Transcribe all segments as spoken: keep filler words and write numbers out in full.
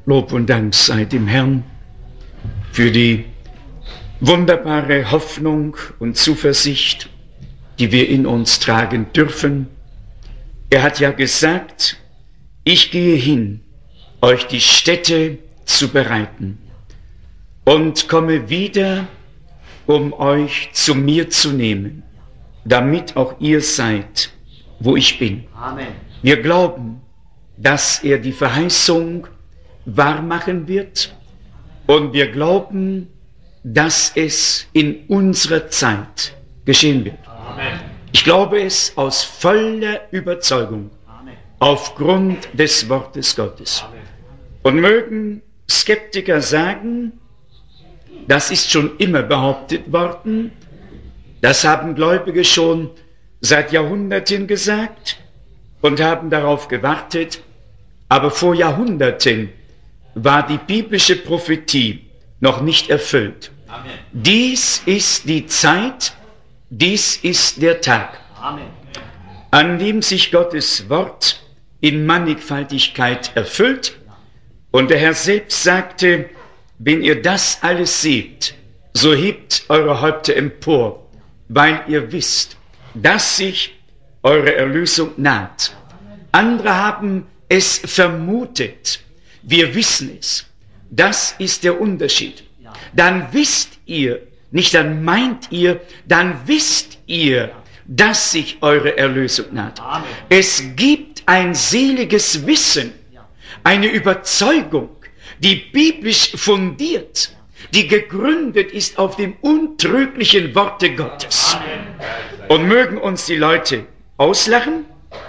Lob und Dank sei dem Herrn für die wunderbare Hoffnung und Zuversicht, die wir in uns tragen dürfen. Er hat ja gesagt, ich gehe hin, euch die Stätte zu bereiten und komme wieder, um euch zu mir zu nehmen, damit auch ihr seid, wo ich bin. Amen. Wir glauben, dass er die Verheißung wahrmachen wird, und wir glauben, dass es in unserer Zeit geschehen wird. Amen. Ich glaube es aus voller Überzeugung, Amen. aufgrund des Wortes Gottes. Amen. Und mögen Skeptiker sagen, das ist schon immer behauptet worden, das haben Gläubige schon seit Jahrhunderten gesagt und haben darauf gewartet, aber vor Jahrhunderten war die biblische Prophetie noch nicht erfüllt. Amen. Dies ist die Zeit, dies ist der Tag, Amen. an dem sich Gottes Wort in Mannigfaltigkeit erfüllt. Und der Herr selbst sagte, wenn ihr das alles seht, so hebt eure Häupter empor, weil ihr wisst, dass sich eure Erlösung naht. Andere haben es vermutet, wir wissen es. Das ist der Unterschied. Dann wisst ihr, nicht dann meint ihr, dann wisst ihr, dass sich eure Erlösung naht. Amen. Es gibt ein seliges Wissen, eine Überzeugung, die biblisch fundiert, die gegründet ist auf dem untrüglichen Worte Gottes. Amen. Und mögen uns die Leute auslachen,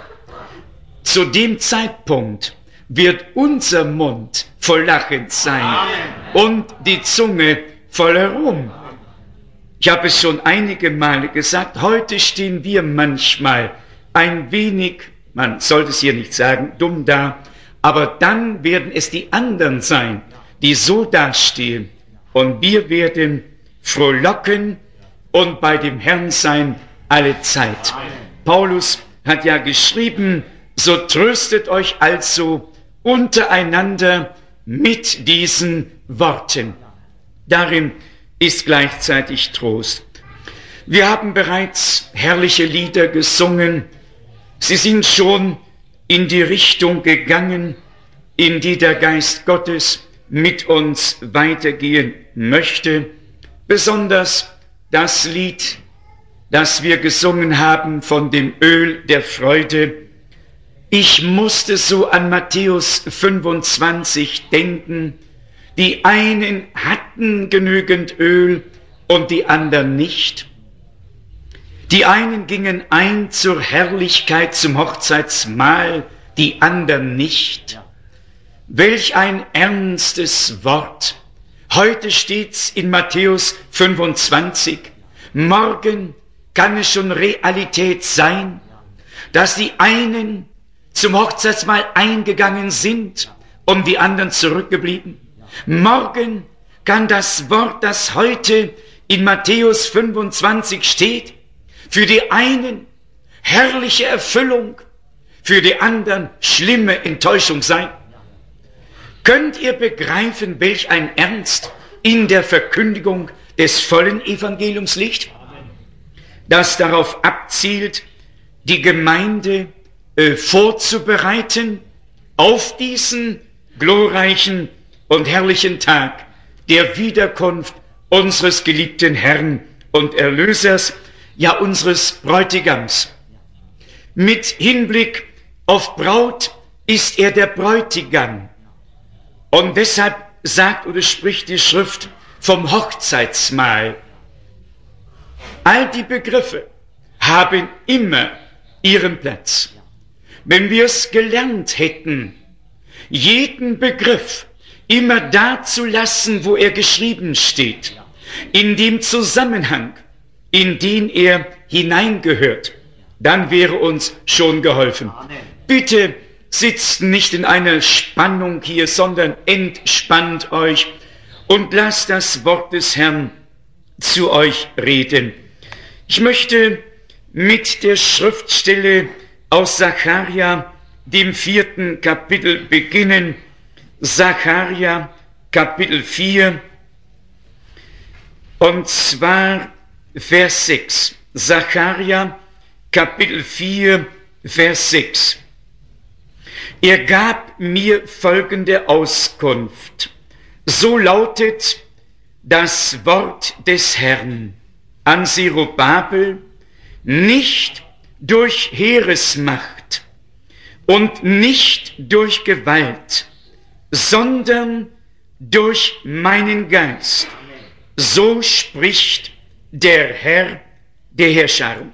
zu dem Zeitpunkt wird unser Mund voll lachend sein. Amen. Und die Zunge voller Ruhm. Ich habe es schon einige Male gesagt, heute stehen wir manchmal ein wenig, man sollte es hier nicht sagen, dumm da, aber dann werden es die anderen sein, die so dastehen, und wir werden frohlocken und bei dem Herrn sein alle Zeit. Amen. Paulus hat ja geschrieben, so tröstet euch also untereinander mit diesen Worten. Darin ist gleichzeitig Trost. Wir haben bereits herrliche Lieder gesungen. Sie sind schon in die Richtung gegangen, in die der Geist Gottes mit uns weitergehen möchte. Besonders das Lied, das wir gesungen haben von dem Öl der Freude. Ich musste so an Matthäus fünfundzwanzig denken. Die einen hatten genügend Öl und die anderen nicht. Die einen gingen ein zur Herrlichkeit, zum Hochzeitsmahl, die anderen nicht. Welch ein ernstes Wort. Heute steht's in Matthäus fünfundzwanzig. Morgen kann es schon Realität sein, dass die einen zum Hochzeitsmahl eingegangen sind und die anderen zurückgeblieben. Morgen kann das Wort, das heute in Matthäus fünfundzwanzig steht, für die einen herrliche Erfüllung, für die anderen schlimme Enttäuschung sein. Könnt ihr begreifen, welch ein Ernst in der Verkündigung des vollen Evangeliums liegt, das darauf abzielt, die Gemeinde äh, vorzubereiten auf diesen glorreichen und herrlichen Tag der Wiederkunft unseres geliebten Herrn und Erlösers, ja unseres Bräutigams. Mit Hinblick auf Braut ist er der Bräutigam. Und deshalb sagt oder spricht die Schrift vom Hochzeitsmahl. All die Begriffe haben immer ihren Platz. Wenn wir es gelernt hätten, jeden Begriff immer da zu lassen, wo er geschrieben steht, in dem Zusammenhang, in den er hineingehört, dann wäre uns schon geholfen. Amen. Bitte sitzt nicht in einer Spannung hier, sondern entspannt euch und lasst das Wort des Herrn zu euch reden. Ich möchte mit der Schriftstelle aus Sacharja, dem vierten Kapitel, beginnen. Sacharja Kapitel vier, und zwar Vers sechs. Sacharja Kapitel vier, Vers sechs. Er gab mir folgende Auskunft. So lautet das Wort des Herrn an Zerubabel: Nicht durch Heeresmacht und nicht durch Gewalt, sondern durch meinen Geist. So spricht der Herr der Herrscher.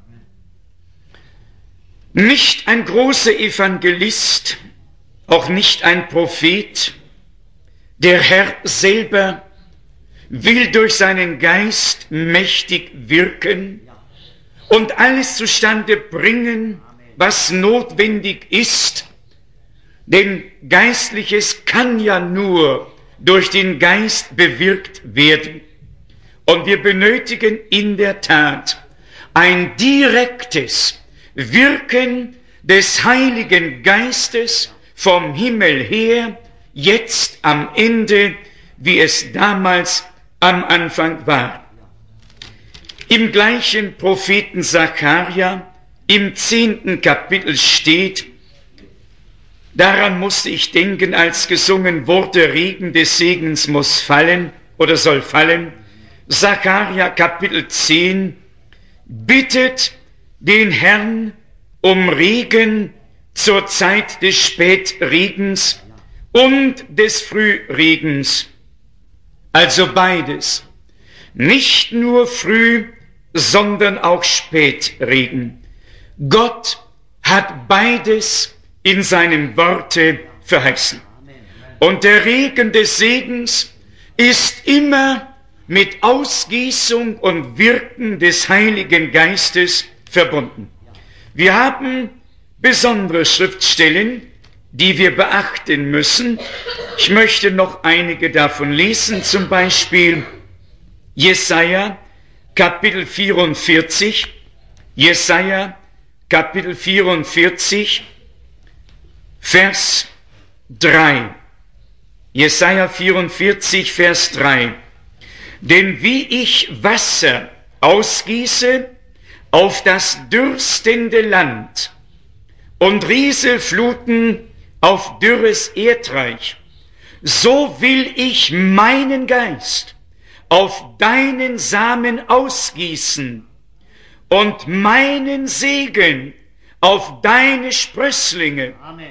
Nicht ein großer Evangelist, auch nicht ein Prophet. Der Herr selber will durch seinen Geist mächtig wirken und alles zustande bringen, was notwendig ist. Denn Geistliches kann ja nur durch den Geist bewirkt werden. Und wir benötigen in der Tat ein direktes Wirken des Heiligen Geistes vom Himmel her, jetzt am Ende, wie es damals am Anfang war. Im gleichen Propheten Sacharja, im zehnten Kapitel steht, daran musste ich denken, als gesungen wurde, Regen des Segens muss fallen oder soll fallen. Sacharja Kapitel zehn, bittet den Herrn um Regen zur Zeit des Spätregens und des Frühregens. Also beides. Nicht nur Früh, sondern auch Spätregen. Gott hat beides in seinem Worte verheißen. Und der Regen des Segens ist immer mit Ausgießung und Wirken des Heiligen Geistes verbunden. Wir haben besondere Schriftstellen, die wir beachten müssen. Ich möchte noch einige davon lesen, zum Beispiel Jesaja Kapitel vierundvierzig, Jesaja Kapitel vierundvierzig, Vers drei. Jesaja vierundvierzig, Vers drei. Denn wie ich Wasser ausgieße auf das dürstende Land und Rieselfluten auf dürres Erdreich, so will ich meinen Geist auf deinen Samen ausgießen und meinen Segen auf deine Sprösslinge. Amen.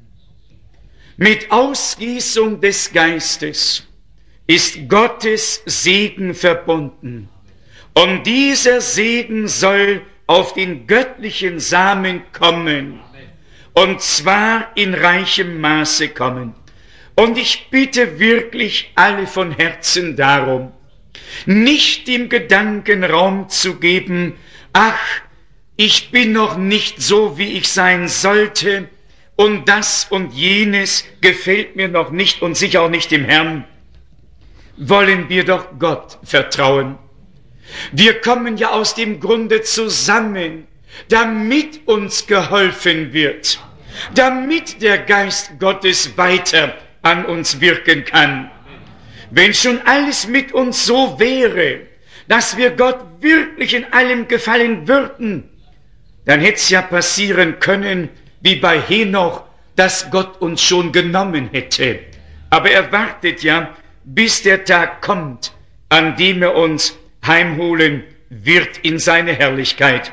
Mit Ausgießung des Geistes ist Gottes Segen verbunden. Und dieser Segen soll auf den göttlichen Samen kommen. Und zwar in reichem Maße kommen. Und ich bitte wirklich alle von Herzen darum, nicht dem Gedanken Raum zu geben, ach, ich bin noch nicht so, wie ich sein sollte, und das und jenes gefällt mir noch nicht und sicher auch nicht dem Herrn. Wollen wir doch Gott vertrauen. Wir kommen ja aus dem Grunde zusammen, damit uns geholfen wird, damit der Geist Gottes weiter an uns wirken kann. Wenn schon alles mit uns so wäre, dass wir Gott wirklich in allem gefallen würden, dann hätte es ja passieren können, wie bei Henoch, dass Gott uns schon genommen hätte. Aber er wartet ja, bis der Tag kommt, an dem er uns heimholen wird in seine Herrlichkeit.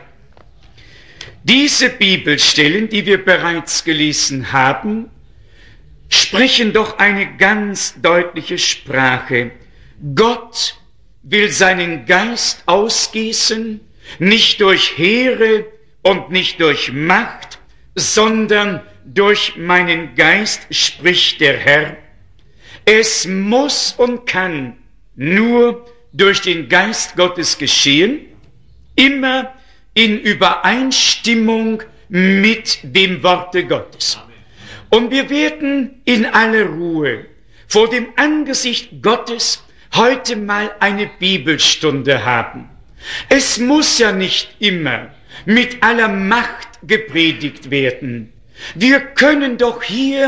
Diese Bibelstellen, die wir bereits gelesen haben, sprechen doch eine ganz deutliche Sprache. Gott will seinen Geist ausgießen, nicht durch Heere und nicht durch Macht, sondern durch meinen Geist, spricht der Herr. Es muss und kann nur durch den Geist Gottes geschehen, immer in Übereinstimmung mit dem Worte Gottes. Und wir werden in aller Ruhe vor dem Angesicht Gottes heute mal eine Bibelstunde haben. Es muss ja nicht immer mit aller Macht gepredigt werden. Wir können doch hier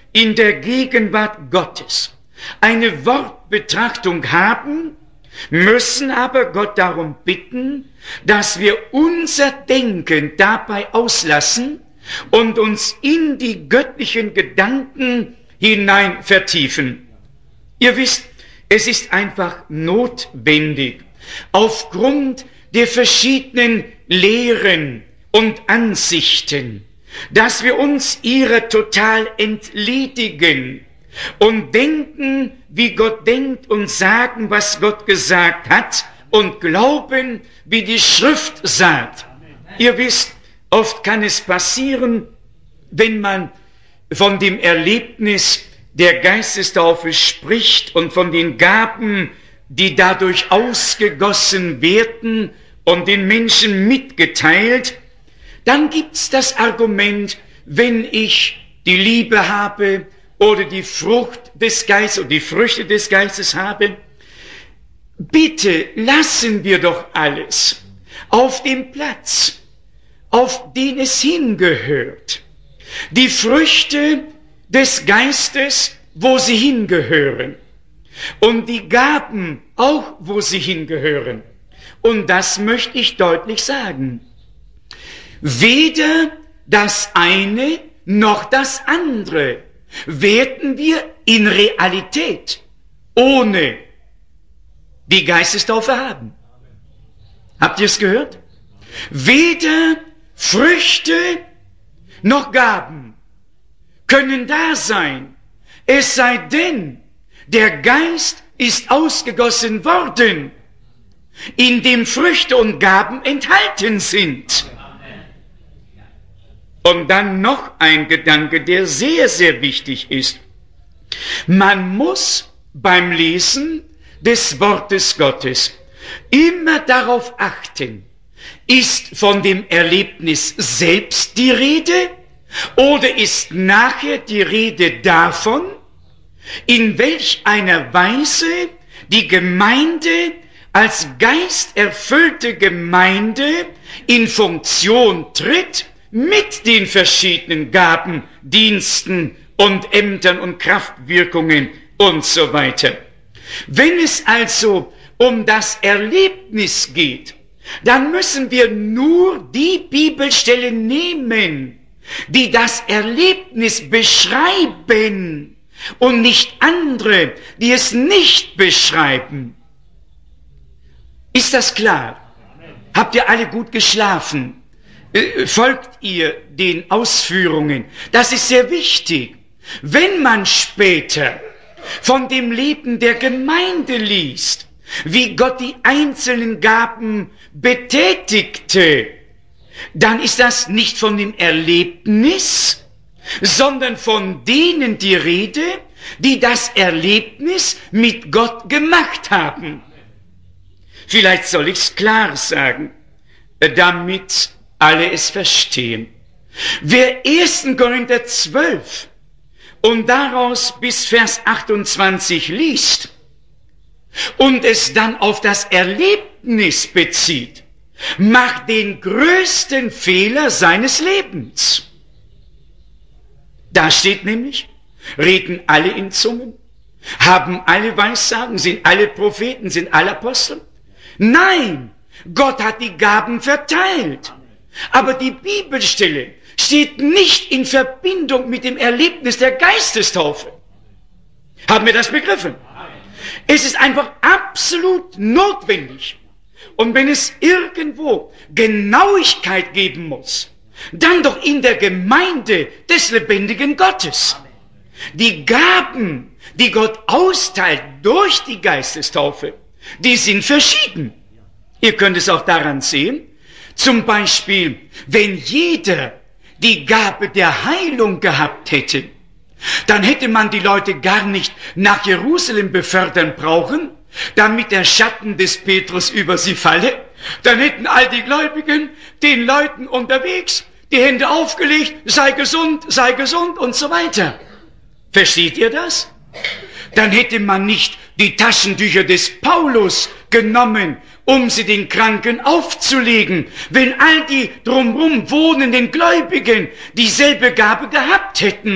in der Gegenwart Gottes eine Wortbetrachtung haben, müssen aber Gott darum bitten, dass wir unser Denken dabei auslassen und uns in die göttlichen Gedanken hinein vertiefen. Ihr wisst, es ist einfach notwendig, aufgrund der verschiedenen Lehren und Ansichten, dass wir uns ihrer total entledigen und denken, wie Gott denkt und sagen, was Gott gesagt hat und glauben, wie die Schrift sagt. Ihr wisst, oft kann es passieren, wenn man von dem Erlebnis der Geistestaufe spricht und von den Gaben, die dadurch ausgegossen werden und den Menschen mitgeteilt, dann gibt's das Argument, wenn ich die Liebe habe oder die Frucht des Geistes oder die Früchte des Geistes habe, bitte lassen wir doch alles auf dem Platz, auf den es hingehört. Die Früchte des Geistes, wo sie hingehören. Und die Gaben auch, wo sie hingehören. Und das möchte ich deutlich sagen. Weder das eine noch das andere werden wir in Realität ohne die Geistestaufe haben. Habt ihr es gehört? Weder Früchte noch Gaben können da sein, es sei denn, der Geist ist ausgegossen worden, in dem Früchte und Gaben enthalten sind. Und dann noch ein Gedanke, der sehr, sehr wichtig ist. Man muss beim Lesen des Wortes Gottes immer darauf achten, ist von dem Erlebnis selbst die Rede oder ist nachher die Rede davon, in welch einer Weise die Gemeinde als geisterfüllte Gemeinde in Funktion tritt mit den verschiedenen Gaben, Diensten und Ämtern und Kraftwirkungen und so weiter. Wenn es also um das Erlebnis geht, dann müssen wir nur die Bibelstellen nehmen, die das Erlebnis beschreiben und nicht andere, die es nicht beschreiben. Ist das klar? Habt ihr alle gut geschlafen? Folgt ihr den Ausführungen? Das ist sehr wichtig. Wenn man später von dem Leben der Gemeinde liest, wie Gott die einzelnen Gaben betätigte, dann ist das nicht von dem Erlebnis, sondern von denen die Rede, die das Erlebnis mit Gott gemacht haben. Vielleicht soll ich es klar sagen, damit alle es verstehen. Wer ersten Korinther zwölf und daraus bis Vers achtundzwanzig liest und es dann auf das Erlebnis bezieht, macht den größten Fehler seines Lebens. Da steht nämlich, reden alle in Zungen, haben alle Weissagen, sind alle Propheten, sind alle Apostel. Nein, Gott hat die Gaben verteilt. Aber die Bibelstelle steht nicht in Verbindung mit dem Erlebnis der Geistestaufe. Haben wir das begriffen? Es ist einfach absolut notwendig. Und wenn es irgendwo Genauigkeit geben muss, dann doch in der Gemeinde des lebendigen Gottes. Die Gaben, die Gott austeilt durch die Geistestaufe, die sind verschieden. Ihr könnt es auch daran sehen, zum Beispiel, wenn jeder die Gabe der Heilung gehabt hätte, dann hätte man die Leute gar nicht nach Jerusalem befördern brauchen, damit der Schatten des Petrus über sie falle. Dann hätten all die Gläubigen den Leuten unterwegs die Hände aufgelegt, sei gesund, sei gesund und so weiter. Versteht ihr das? Dann hätte man nicht die Taschentücher des Paulus genommen, um sie den Kranken aufzulegen, wenn all die drumherum wohnenden Gläubigen dieselbe Gabe gehabt hätten.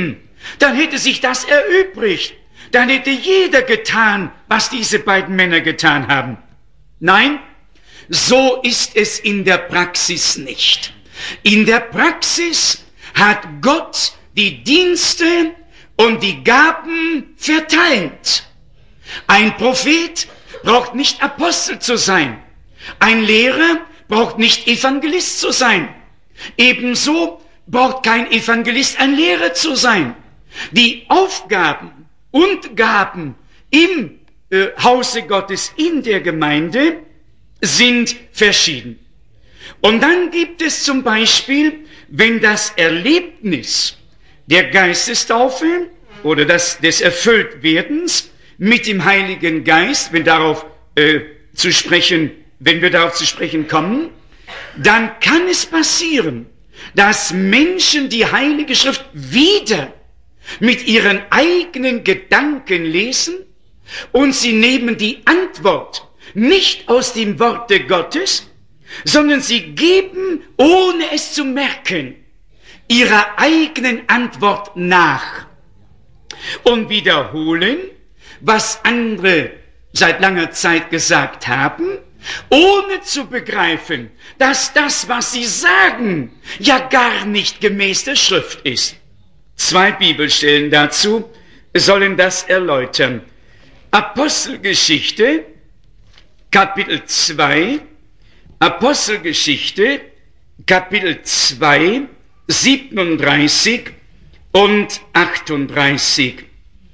dann hätte sich das erübrigt. Dann hätte jeder getan, was diese beiden Männer getan haben. Nein, so ist es in der Praxis nicht. In der Praxis hat Gott die Dienste und die Gaben verteilt. Ein Prophet braucht nicht Apostel zu sein. Ein Lehrer braucht nicht Evangelist zu sein. Ebenso braucht kein Evangelist ein Lehrer zu sein. Die Aufgaben und Gaben im äh, Hause Gottes, in der Gemeinde, sind verschieden. Und dann gibt es zum Beispiel, wenn das Erlebnis der Geistestaufe oder das, des Erfülltwerdens mit dem Heiligen Geist, wenn darauf äh, zu sprechen, wenn wir darauf zu sprechen kommen, dann kann es passieren, dass Menschen die Heilige Schrift wieder mit ihren eigenen Gedanken lesen und sie nehmen die Antwort nicht aus dem Worte Gottes, sondern sie geben, ohne es zu merken, ihrer eigenen Antwort nach und wiederholen, was andere seit langer Zeit gesagt haben, ohne zu begreifen, dass das, was sie sagen, ja gar nicht gemäß der Schrift ist. Zwei Bibelstellen dazu sollen das erläutern. Apostelgeschichte, Kapitel zwei, Apostelgeschichte, Kapitel zwei, siebenunddreißig und achtunddreißig.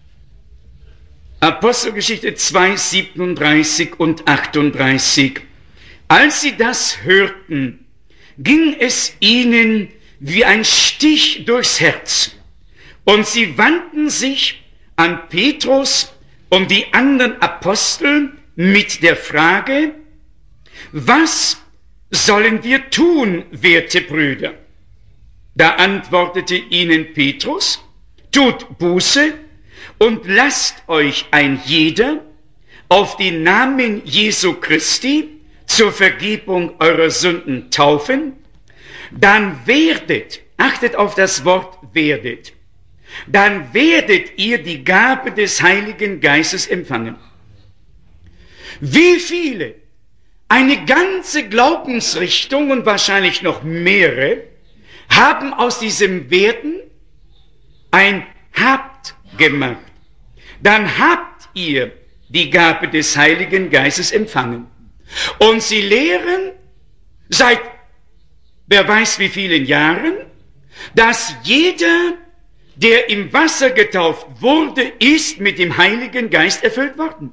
Apostelgeschichte zwei, siebenunddreißig und achtunddreißig. Als sie das hörten, ging es ihnen wie ein Stich durchs Herz. Und sie wandten sich an Petrus und die anderen Apostel mit der Frage: Was sollen wir tun, werte Brüder? Da antwortete ihnen Petrus: Tut Buße und lasst euch ein jeder auf den Namen Jesu Christi zur Vergebung eurer Sünden taufen, dann werdet, achtet auf das Wort werdet, dann werdet ihr die Gabe des Heiligen Geistes empfangen. Wie viele, eine ganze Glaubensrichtung und wahrscheinlich noch mehrere, haben aus diesem Werden ein Habt gemacht. Dann habt ihr die Gabe des Heiligen Geistes empfangen. Und sie lehren seit wer weiß wie vielen Jahren, dass jeder, der im Wasser getauft wurde, ist mit dem Heiligen Geist erfüllt worden.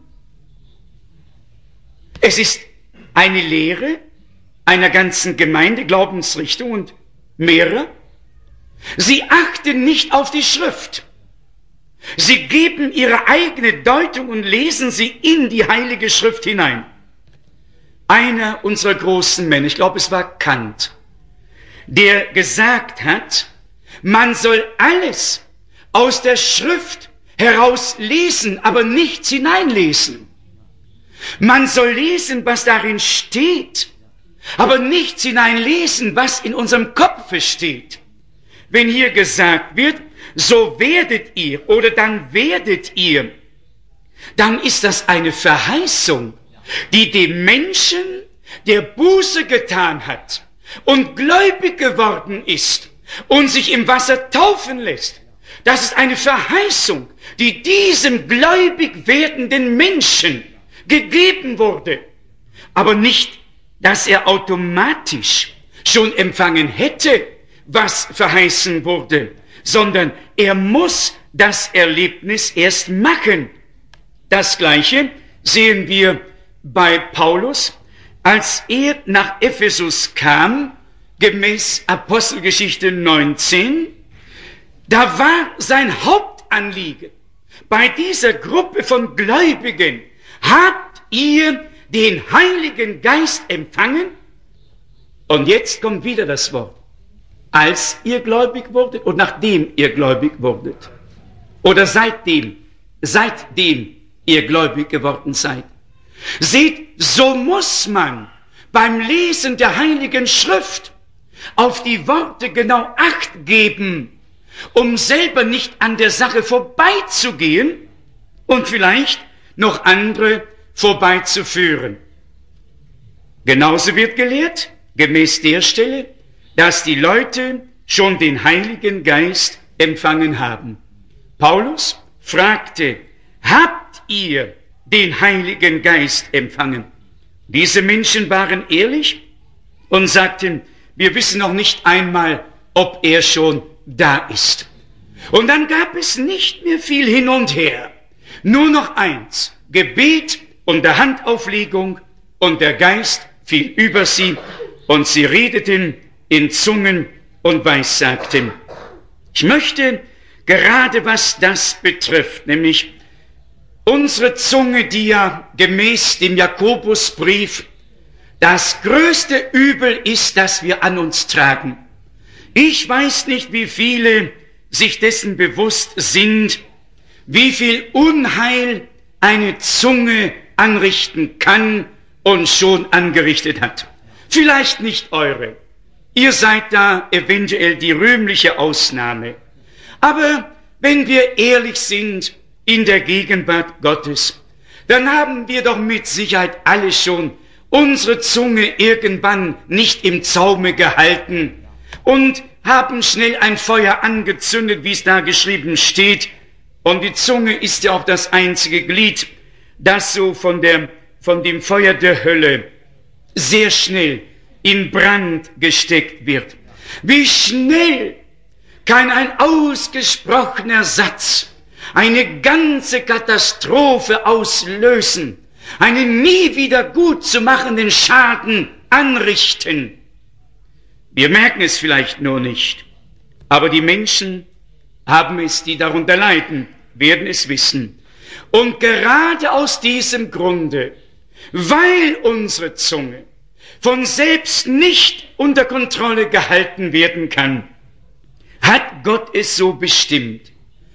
Es ist eine Lehre einer ganzen Gemeinde, Glaubensrichtung und mehrerer. Sie achten nicht auf die Schrift. Sie geben ihre eigene Deutung und lesen sie in die Heilige Schrift hinein. Einer unserer großen Männer, ich glaube es war Kant, der gesagt hat, man soll alles aus der Schrift heraus lesen, aber nichts hineinlesen. Man soll lesen, was darin steht, aber nichts hineinlesen, was in unserem Kopf steht. Wenn hier gesagt wird, so werdet ihr oder dann werdet ihr, dann ist das eine Verheißung, die dem Menschen, der Buße getan hat und gläubig geworden ist und sich im Wasser taufen lässt, das ist eine Verheißung, die diesem gläubig werdenden Menschen gegeben wurde, aber nicht, dass er automatisch schon empfangen hätte, was verheißen wurde, sondern er muss das Erlebnis erst machen. Das Gleiche sehen wir bei Paulus, als er nach Ephesus kam, gemäß Apostelgeschichte neunzehn, da war sein Hauptanliegen bei dieser Gruppe von Gläubigen: Habt ihr den Heiligen Geist empfangen? Und jetzt kommt wieder das Wort: als ihr gläubig wurdet und nachdem ihr gläubig wurdet. Oder seitdem, seitdem ihr gläubig geworden seid. Seht, so muss man beim Lesen der Heiligen Schrift auf die Worte genau Acht geben, um selber nicht an der Sache vorbeizugehen und vielleicht noch andere vorbeizuführen. Genauso wird gelehrt, gemäß der Stelle, dass die Leute schon den Heiligen Geist empfangen haben. Paulus fragte, habt ihr den Heiligen Geist empfangen? Diese Menschen waren ehrlich und sagten, wir wissen noch nicht einmal, ob er schon da ist. Und dann gab es nicht mehr viel hin und her. Nur noch eins, Gebet unter Handauflegung, und der Geist fiel über sie und sie redeten in Zungen und weissagten. Ich möchte gerade was das betrifft, nämlich unsere Zunge, die ja gemäß dem Jakobusbrief das größte Übel ist, das wir an uns tragen. Ich weiß nicht, wie viele sich dessen bewusst sind, wie viel Unheil eine Zunge anrichten kann und schon angerichtet hat. Vielleicht nicht eure. Ihr seid da eventuell die rühmliche Ausnahme. Aber wenn wir ehrlich sind in der Gegenwart Gottes, dann haben wir doch mit Sicherheit alle schon unsere Zunge irgendwann nicht im Zaume gehalten und haben schnell ein Feuer angezündet, wie es da geschrieben steht. Und die Zunge ist ja auch das einzige Glied, das so von, der, von dem Feuer der Hölle sehr schnell in Brand gesteckt wird. Wie schnell kann ein ausgesprochener Satz eine ganze Katastrophe auslösen, einen nie wieder gut zu machenden Schaden anrichten. Wir merken es vielleicht nur nicht, aber die Menschen haben es, die darunter leiden, werden es wissen. Und gerade aus diesem Grunde, weil unsere Zunge von selbst nicht unter Kontrolle gehalten werden kann, hat Gott es so bestimmt,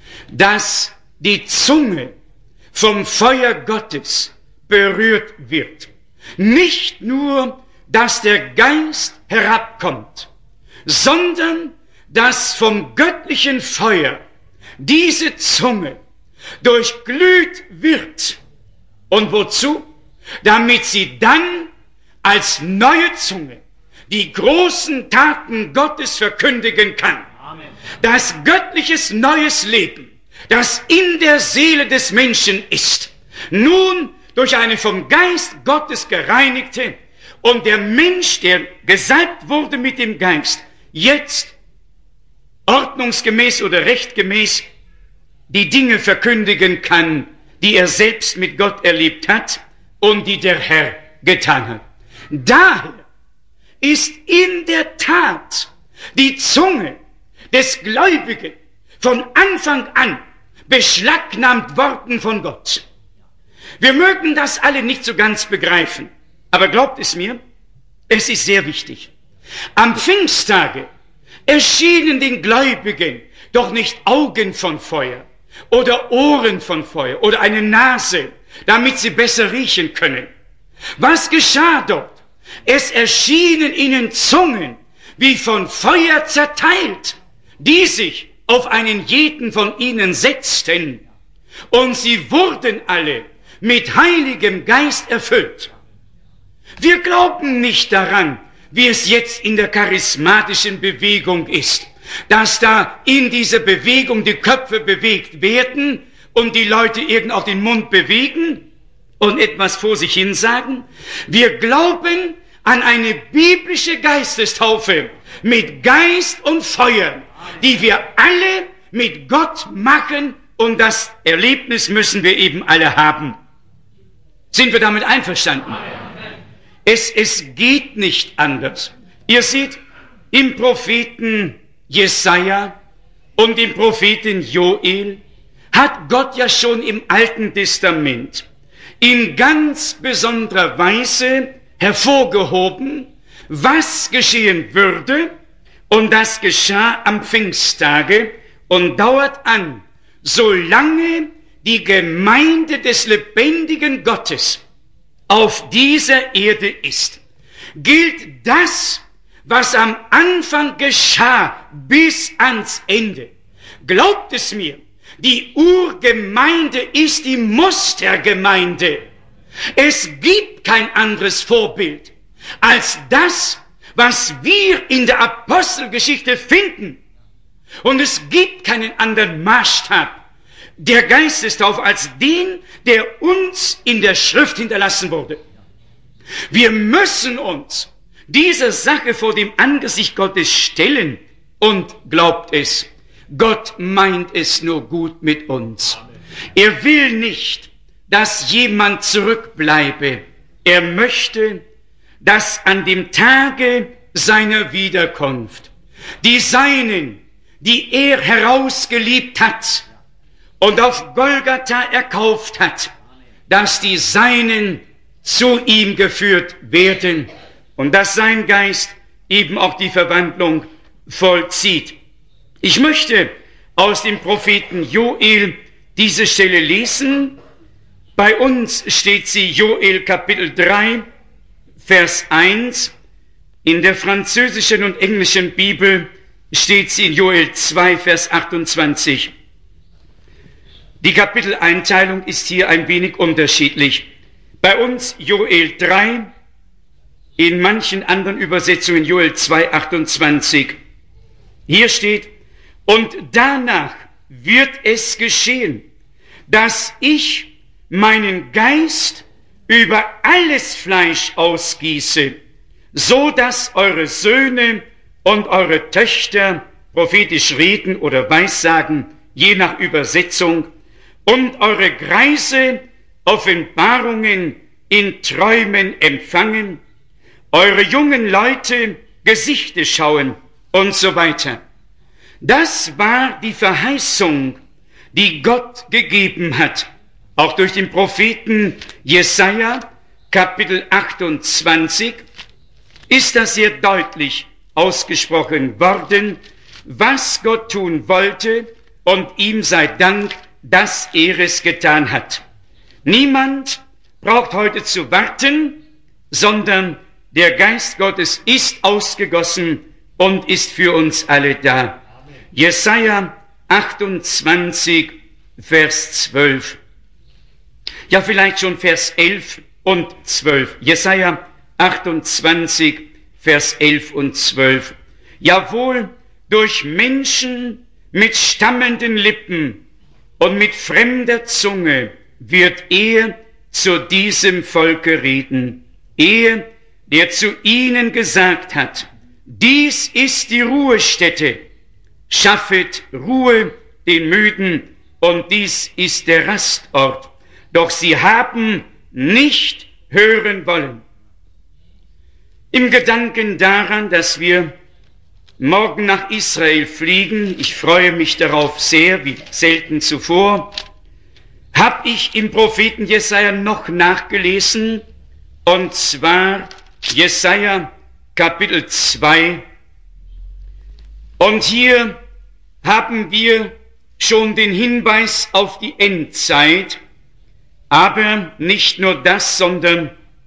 dass die Zunge vom Feuer Gottes berührt wird. Nicht nur, dass der Geist herabkommt, sondern dass vom göttlichen Feuer diese Zunge durchglüht wird. Und wozu? Damit sie dann als neue Zunge die großen Taten Gottes verkündigen kann. Amen. Das göttliches neues Leben, das in der Seele des Menschen ist, nun durch eine vom Geist Gottes gereinigte, und der Mensch, der gesalbt wurde mit dem Geist, jetzt ordnungsgemäß oder rechtgemäß die Dinge verkündigen kann, die er selbst mit Gott erlebt hat und die der Herr getan hat. Daher ist in der Tat die Zunge des Gläubigen von Anfang an beschlagnahmt worden von Gott. Wir mögen das alle nicht so ganz begreifen, aber glaubt es mir, es ist sehr wichtig. Am Pfingsttage erschienen den Gläubigen doch nicht Augen von Feuer oder Ohren von Feuer oder eine Nase, damit sie besser riechen können. Was geschah dort? Es erschienen ihnen Zungen, wie von Feuer zerteilt, die sich auf einen jeden von ihnen setzten, und sie wurden alle mit Heiligem Geist erfüllt. Wir glauben nicht daran, wie es jetzt in der charismatischen Bewegung ist, dass da in dieser Bewegung die Köpfe bewegt werden und die Leute irgend auch den Mund bewegen und etwas vor sich hin sagen. Wir glauben an eine biblische Geistestaufe mit Geist und Feuer, die wir alle mit Gott machen, und das Erlebnis müssen wir eben alle haben. Sind wir damit einverstanden? Es, es geht nicht anders. Ihr seht, im Propheten Jesaja und im Propheten Joel hat Gott ja schon im Alten Testament in ganz besonderer Weise hervorgehoben, was geschehen würde, und das geschah am Pfingsttage und dauert an, solange die Gemeinde des lebendigen Gottes auf dieser Erde ist. Gilt das, was am Anfang geschah, bis ans Ende. Glaubt es mir, die Urgemeinde ist die Mustergemeinde. Es gibt kein anderes Vorbild als das, was wir in der Apostelgeschichte finden. Und es gibt keinen anderen Maßstab der Geistestaufe als den, der uns in der Schrift hinterlassen wurde. Wir müssen uns dieser Sache vor dem Angesicht Gottes stellen und glaubt es, Gott meint es nur gut mit uns. Er will nicht, dass jemand zurückbleibe. Er möchte, dass an dem Tage seiner Wiederkunft die Seinen, die er herausgeliebt hat und auf Golgatha erkauft hat, dass die Seinen zu ihm geführt werden und dass sein Geist eben auch die Verwandlung vollzieht. Ich möchte aus dem Propheten Joel diese Stelle lesen. Bei uns steht sie Joel Kapitel drei, Vers eins. In der französischen und englischen Bibel steht sie in Joel zwei, Vers achtundzwanzig. Die Kapiteleinteilung ist hier ein wenig unterschiedlich. Bei uns Joel drei, in manchen anderen Übersetzungen Joel zwei, achtundzwanzig. Hier steht, und danach wird es geschehen, dass ich meinen Geist über alles Fleisch ausgieße, so dass eure Söhne und eure Töchter prophetisch reden oder weissagen, je nach Übersetzung, und eure Greise Offenbarungen in Träumen empfangen, eure jungen Leute Gesichter schauen und so weiter. Das war die Verheißung, die Gott gegeben hat, auch durch den Propheten Jesaja, Kapitel achtundzwanzig, ist das sehr deutlich ausgesprochen worden, was Gott tun wollte, und ihm sei Dank, dass er es getan hat. Niemand braucht heute zu warten, sondern der Geist Gottes ist ausgegossen und ist für uns alle da. Jesaja achtundzwanzig, Vers zwölf. Ja, vielleicht schon Vers elf und zwölf. Jesaja achtundzwanzig, Vers elf und zwölf. Jawohl, durch Menschen mit stammelnden Lippen und mit fremder Zunge wird er zu diesem Volke reden. Er, der zu ihnen gesagt hat, dies ist die Ruhestätte, schaffet Ruhe den Müden, und dies ist der Rastort. Doch sie haben nicht hören wollen. Im Gedanken daran, dass wir morgen nach Israel fliegen, ich freue mich darauf sehr, wie selten zuvor, habe ich im Propheten Jesaja noch nachgelesen, und zwar Jesaja Kapitel zwei. Und hier haben wir schon den Hinweis auf die Endzeit, aber nicht nur das, sondern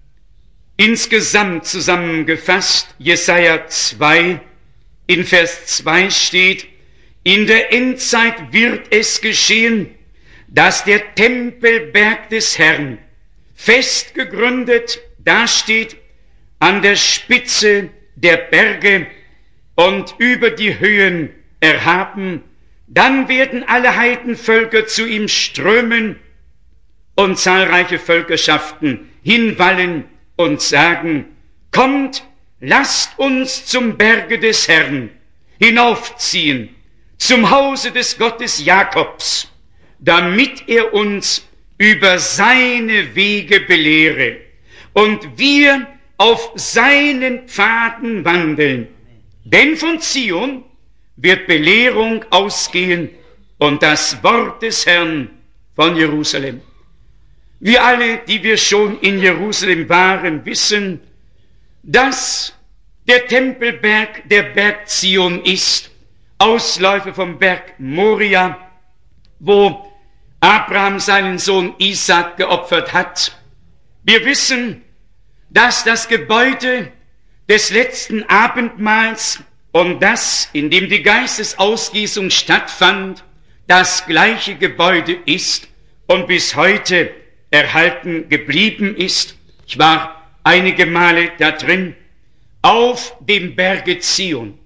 insgesamt zusammengefasst, Jesaja zwei, in Vers zwei steht, in der Endzeit wird es geschehen, dass der Tempelberg des Herrn fest gegründet dasteht an der Spitze der Berge und über die Höhen erhaben. Dann werden alle Heidenvölker zu ihm strömen und zahlreiche Völkerschaften hinwallen und sagen, kommt, lasst uns zum Berge des Herrn hinaufziehen, zum Hause des Gottes Jakobs, damit er uns über seine Wege belehre und wir auf seinen Pfaden wandeln. Denn von Zion wird Belehrung ausgehen und das Wort des Herrn von Jerusalem. Wir alle, die wir schon in Jerusalem waren, wissen, dass der Tempelberg der Berg Zion ist, Ausläufer vom Berg Moria, wo Abraham seinen Sohn Isaac geopfert hat. Wir wissen, dass das Gebäude des letzten Abendmahls und das, in dem die Geistesausgießung stattfand, das gleiche Gebäude ist und bis heute erhalten geblieben ist. Ich war einige Male da drin, auf dem Berge Zion.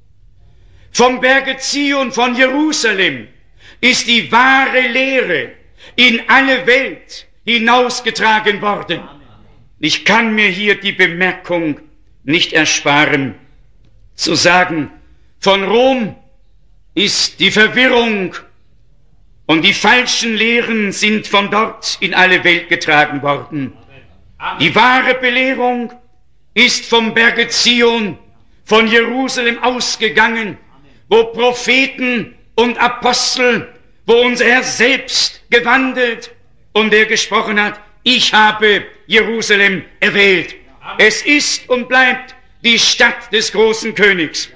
Vom Berge Zion von Jerusalem ist die wahre Lehre in alle Welt hinausgetragen worden. Ich kann mir hier die Bemerkung nicht ersparen, zu sagen, von Rom ist die Verwirrung und die falschen Lehren sind von dort in alle Welt getragen worden. Die wahre Belehrung ist vom Berge Zion, von Jerusalem ausgegangen, wo Propheten und Apostel, wo unser Herr selbst gewandelt und er gesprochen hat, ich habe Jerusalem erwählt. Es ist und bleibt die Stadt des großen Königs.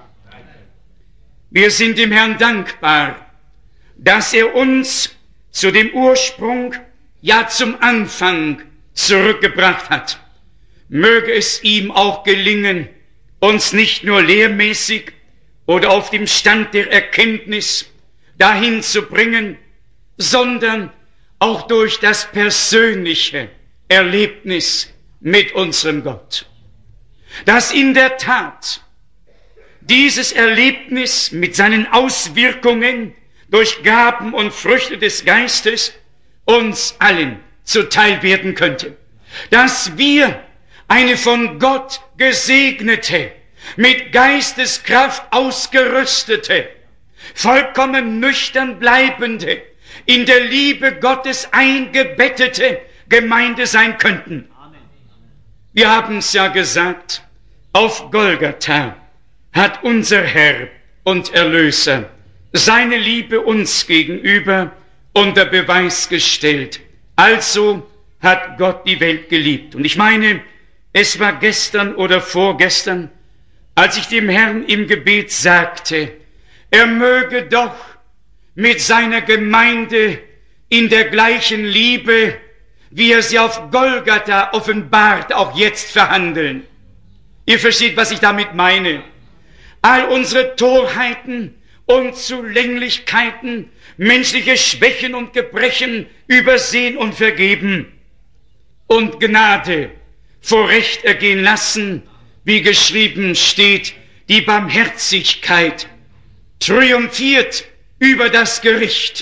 Wir sind dem Herrn dankbar, dass er uns zu dem Ursprung, ja zum Anfang zurückgebracht hat. Möge es ihm auch gelingen, uns nicht nur lehrmäßig oder auf dem Stand der Erkenntnis dahin zu bringen, sondern auch durch das persönliche Erlebnis mit unserem Gott. Dass in der Tat dieses Erlebnis mit seinen Auswirkungen durch Gaben und Früchte des Geistes uns allen zuteil werden könnte. Dass wir eine von Gott gesegnete, mit Geisteskraft ausgerüstete, vollkommen nüchtern bleibende, in der Liebe Gottes eingebettete Gemeinde sein könnten. Wir haben es ja gesagt, auf Golgatha hat unser Herr und Erlöser seine Liebe uns gegenüber unter Beweis gestellt. Also hat Gott die Welt geliebt. Und ich meine, es war gestern oder vorgestern, als ich dem Herrn im Gebet sagte, er möge doch mit seiner Gemeinde in der gleichen Liebe, wie er sie auf Golgatha offenbart, auch jetzt verhandeln. Ihr versteht, was ich damit meine. All unsere Torheiten, Unzulänglichkeiten, menschliche Schwächen und Gebrechen übersehen und vergeben und Gnade vor Recht ergehen lassen, wie geschrieben steht, die Barmherzigkeit triumphiert über das Gericht.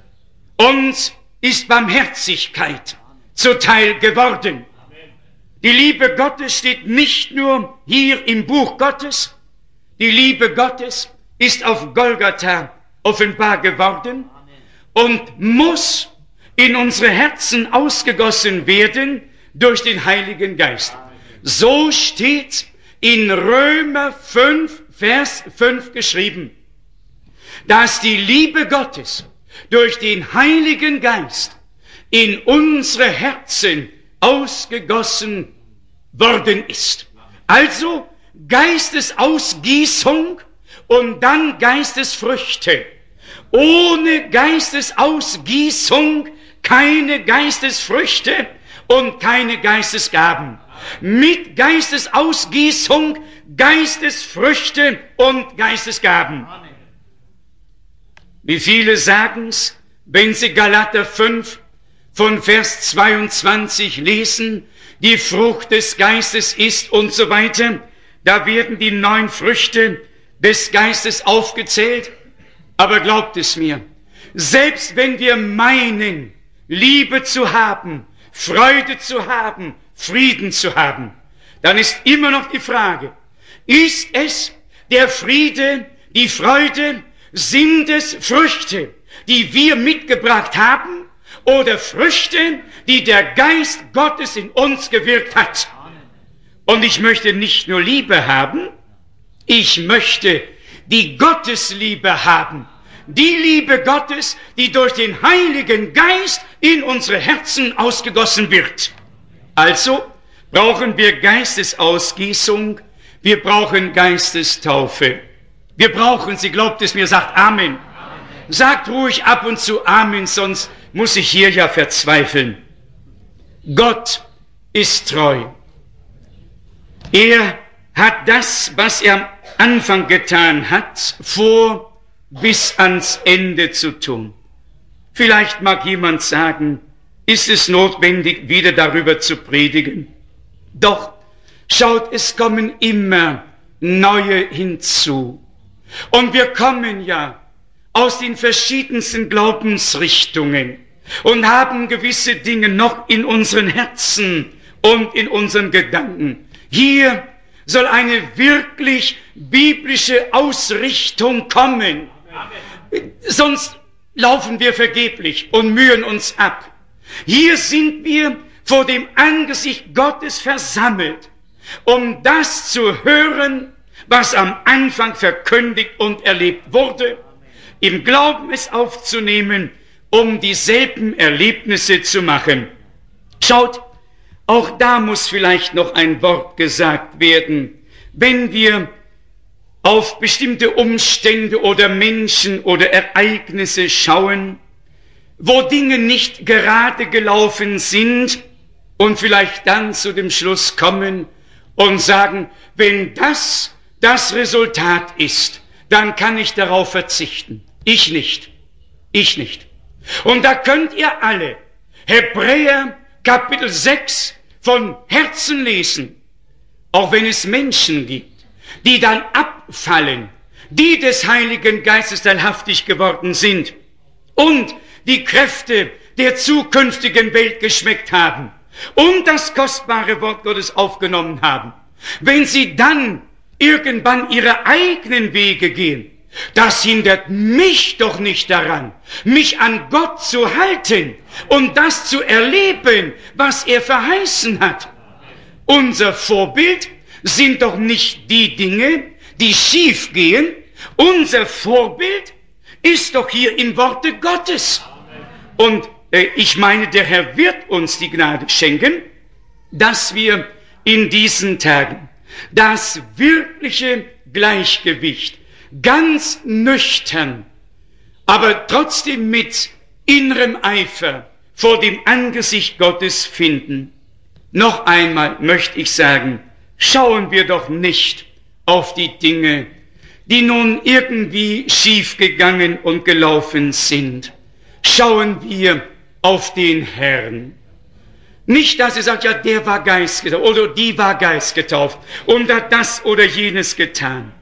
Uns ist Barmherzigkeit zuteil geworden. Die Liebe Gottes steht nicht nur hier im Buch Gottes, die Liebe Gottes ist auf Golgatha offenbar geworden und muss in unsere Herzen ausgegossen werden durch den Heiligen Geist. So steht in Römer fünf, Vers fünf geschrieben, dass die Liebe Gottes durch den Heiligen Geist in unsere Herzen ausgegossen worden ist. Also Geistesausgießung und dann Geistesfrüchte. Ohne Geistesausgießung keine Geistesfrüchte und keine Geistesgaben. Mit Geistesausgießung Geistesfrüchte und Geistesgaben. Wie viele sagen's, wenn sie Galater fünf von Vers zweiundzwanzig lesen, die Frucht des Geistes ist und so weiter, da werden die neun Früchte des Geistes aufgezählt. Aber glaubt es mir, selbst wenn wir meinen, Liebe zu haben, Freude zu haben, Frieden zu haben, dann ist immer noch die Frage, ist es der Friede, die Freude, sind es Früchte, die wir mitgebracht haben, oder Früchte, die der Geist Gottes in uns gewirkt hat? Und ich möchte nicht nur Liebe haben, ich möchte die Gottesliebe haben. Die Liebe Gottes, die durch den Heiligen Geist in unsere Herzen ausgegossen wird. Also brauchen wir Geistesausgießung, wir brauchen Geistestaufe. Wir brauchen sie, glaubt es mir, sagt Amen. Amen. Sagt ruhig ab und zu Amen, sonst muss ich hier ja verzweifeln. Gott ist treu. Er hat das, was er Anfang getan hat, vor bis ans Ende zu tun. Vielleicht mag jemand sagen, ist es notwendig, wieder darüber zu predigen? Doch, schaut, es kommen immer neue hinzu. Und wir kommen ja aus den verschiedensten Glaubensrichtungen und haben gewisse Dinge noch in unseren Herzen und in unseren Gedanken. Hier soll eine wirklich biblische Ausrichtung kommen. Amen. Sonst laufen wir vergeblich und mühen uns ab. Hier sind wir vor dem Angesicht Gottes versammelt, um das zu hören, was am Anfang verkündigt und erlebt wurde, im Glauben es aufzunehmen, um dieselben Erlebnisse zu machen. Schaut, auch da muss vielleicht noch ein Wort gesagt werden, wenn wir auf bestimmte Umstände oder Menschen oder Ereignisse schauen, wo Dinge nicht gerade gelaufen sind und vielleicht dann zu dem Schluss kommen und sagen, wenn das das Resultat ist, dann kann ich darauf verzichten. Ich nicht. Ich nicht. Und da könnt ihr alle Hebräer Kapitel sechs von Herzen lesen, auch wenn es Menschen gibt, die dann abfallen, die des Heiligen Geistes teilhaftig geworden sind und die Kräfte der zukünftigen Welt geschmeckt haben und das kostbare Wort Gottes aufgenommen haben. Wenn sie dann irgendwann ihre eigenen Wege gehen, das hindert mich doch nicht daran, mich an Gott zu halten und das zu erleben, was er verheißen hat. Unser Vorbild sind doch nicht die Dinge, die schief gehen. Unser Vorbild ist doch hier im Worte Gottes. Und äh, ich meine, der Herr wird uns die Gnade schenken, dass wir in diesen Tagen das wirkliche Gleichgewicht ganz nüchtern, aber trotzdem mit innerem Eifer vor dem Angesicht Gottes finden. Noch einmal möchte ich sagen, schauen wir doch nicht auf die Dinge, die nun irgendwie schiefgegangen und gelaufen sind. Schauen wir auf den Herrn. Nicht, dass er sagt, ja, der war geistgetauft oder die war geistgetauft und hat das oder jenes getan.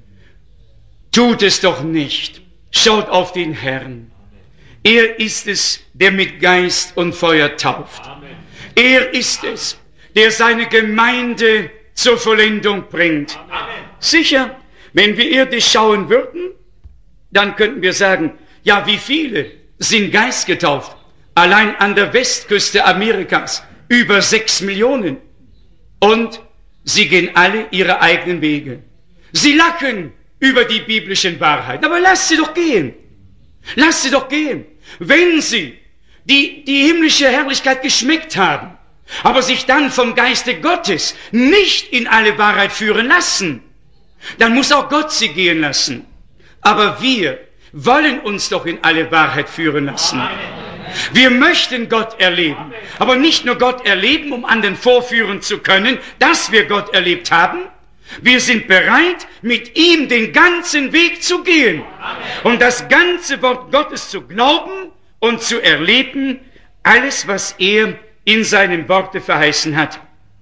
Tut es doch nicht. Schaut auf den Herrn. Er ist es, der mit Geist und Feuer tauft. Er ist es, der seine Gemeinde zur Vollendung bringt. Sicher, wenn wir irdisch schauen würden, dann könnten wir sagen, ja, wie viele sind geistgetauft? Allein an der Westküste Amerikas über sechs Millionen. Und sie gehen alle ihre eigenen Wege. Sie lachen über die biblischen Wahrheiten. Aber lasst sie doch gehen. Lasst sie doch gehen. Wenn sie die, die himmlische Herrlichkeit geschmeckt haben, aber sich dann vom Geiste Gottes nicht in alle Wahrheit führen lassen, dann muss auch Gott sie gehen lassen. Aber wir wollen uns doch in alle Wahrheit führen lassen. Wir möchten Gott erleben, aber nicht nur Gott erleben, um anderen vorführen zu können, dass wir Gott erlebt haben. Wir sind bereit, mit ihm den ganzen Weg zu gehen und das ganze Wort Gottes zu glauben und zu erleben, alles, was er in seinem Worte verheißen hat.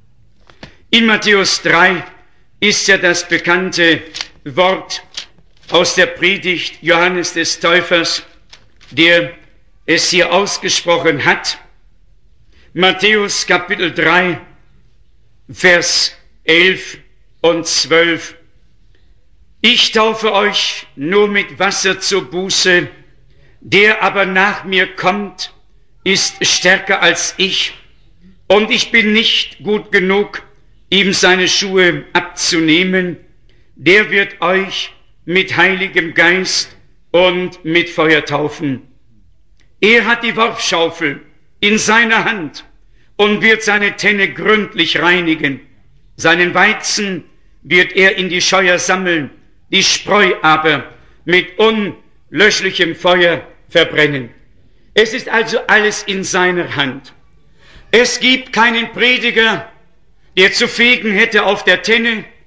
In Matthäus drei ist ja das bekannte Wort aus der Predigt Johannes des Täufers, der es hier ausgesprochen hat. Matthäus Kapitel drei, Vers elf und zwölf. Ich taufe euch nur mit Wasser zur Buße, der aber nach mir kommt, ist stärker als ich, und ich bin nicht gut genug, ihm seine Schuhe abzunehmen. Der wird euch mit Heiligem Geist und mit Feuer taufen. Er hat die Worfschaufel in seiner Hand und wird seine Tenne gründlich reinigen. Seinen Weizen wird er in die Scheuer sammeln, die Spreu aber mit unlöschlichem Feuer verbrennen. Es ist also alles in seiner Hand. Es gibt keinen Prediger, der zu fegen hätte auf der Tenne,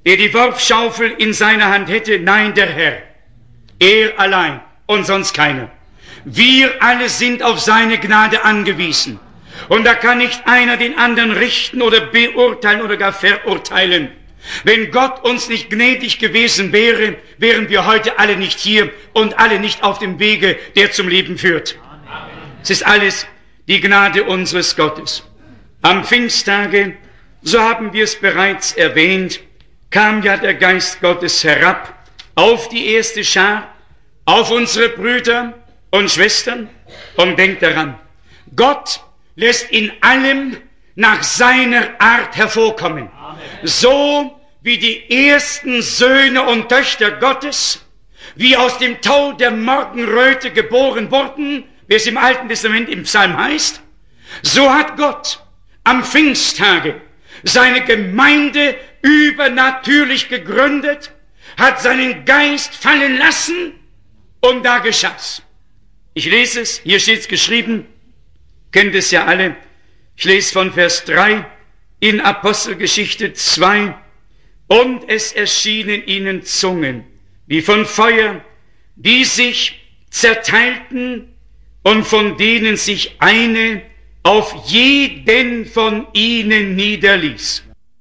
der die Worfschaufel in seiner Hand hätte? Nein, der Herr. Er allein und sonst keiner. Wir alle sind auf seine Gnade angewiesen. Und da kann nicht einer den anderen richten oder beurteilen oder gar verurteilen. Wenn Gott uns nicht gnädig gewesen wäre, wären wir heute alle nicht hier und alle nicht auf dem Wege, der zum Leben führt. Es ist alles die Gnade unseres Gottes. Am Pfingsttage, so haben wir es bereits erwähnt, kam ja der Geist Gottes herab auf die erste Schar, auf unsere Brüder und Schwestern. Und denkt daran, Gott lässt in allem nach seiner Art hervorkommen. Amen. So wie die ersten Söhne und Töchter Gottes, wie aus dem Tau der Morgenröte geboren wurden, wie es im Alten Testament im Psalm heißt, so hat Gott am Pfingsttage seine Gemeinde übernatürlich gegründet, hat seinen Geist fallen lassen und da geschah's. Ich lese es, hier steht es geschrieben, kennt es ja alle. Ich lese von Vers drei in Apostelgeschichte zwei. Und es erschienen ihnen Zungen, wie von Feuer, die sich zerteilten und von denen sich eine auf jeden von ihnen niederließ.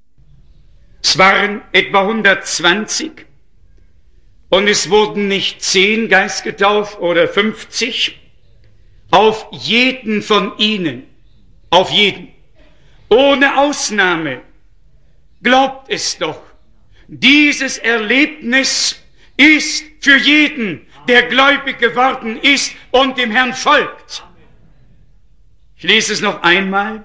Es waren etwa hundertzwanzig und es wurden nicht zehn Geist getauft oder fünfzig, auf jeden von ihnen, auf jeden, ohne Ausnahme. Glaubt es doch, dieses Erlebnis ist für jeden, der gläubig geworden ist und dem Herrn folgt. Ich lese es noch einmal.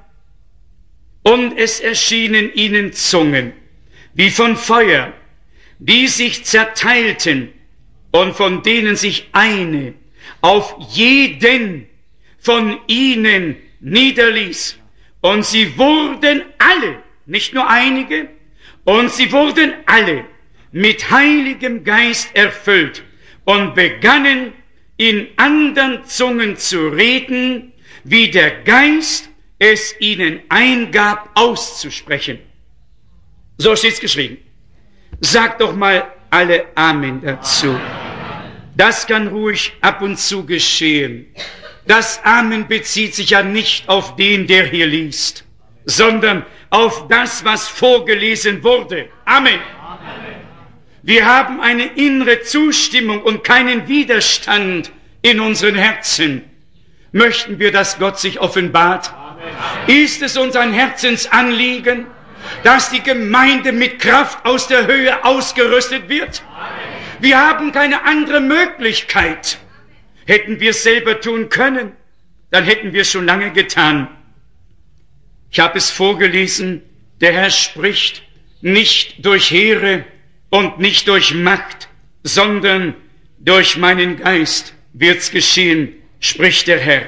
Und es erschienen ihnen Zungen, wie von Feuer, die sich zerteilten und von denen sich eine auf jeden von ihnen niederließ. Und sie wurden alle, nicht nur einige, und sie wurden alle mit Heiligem Geist erfüllt und begannen in anderen Zungen zu reden, wie der Geist es ihnen eingab auszusprechen. So steht's geschrieben. Sagt doch mal alle Amen dazu. Das kann ruhig ab und zu geschehen. Das Amen bezieht sich ja nicht auf den, der hier liest, sondern auf das, was vorgelesen wurde. Amen. Wir haben eine innere Zustimmung und keinen Widerstand in unseren Herzen. Möchten wir, dass Gott sich offenbart? Ist es uns ein Herzensanliegen, dass die Gemeinde mit Kraft aus der Höhe ausgerüstet wird? Wir haben keine andere Möglichkeit. Hätten wir es selber tun können, dann hätten wir es schon lange getan. Ich habe es vorgelesen, der Herr spricht nicht durch Heere und nicht durch Macht, sondern durch meinen Geist wird's geschehen, spricht der Herr.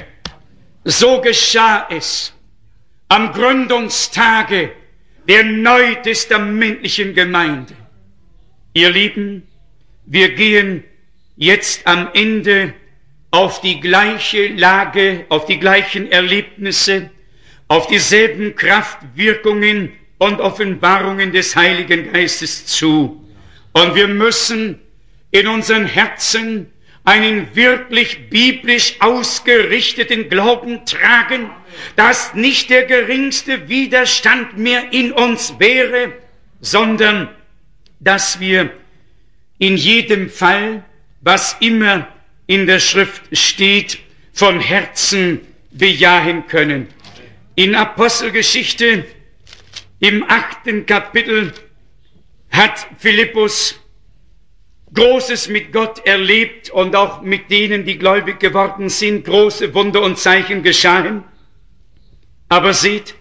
So geschah es am Gründungstage der neutestamentlichen Gemeinde. Ihr Lieben, wir gehen jetzt am Ende auf die gleiche Lage, auf die gleichen Erlebnisse, auf dieselben Kraftwirkungen und Offenbarungen des Heiligen Geistes zu. Und wir müssen in unseren Herzen einen wirklich biblisch ausgerichteten Glauben tragen, dass nicht der geringste Widerstand mehr in uns wäre, sondern dass wir in jedem Fall, was immer in der Schrift steht, von Herzen bejahen können. In Apostelgeschichte im achten Kapitel hat Philippus Großes mit Gott erlebt und auch mit denen, die gläubig geworden sind, große Wunder und Zeichen geschahen. Aber seht,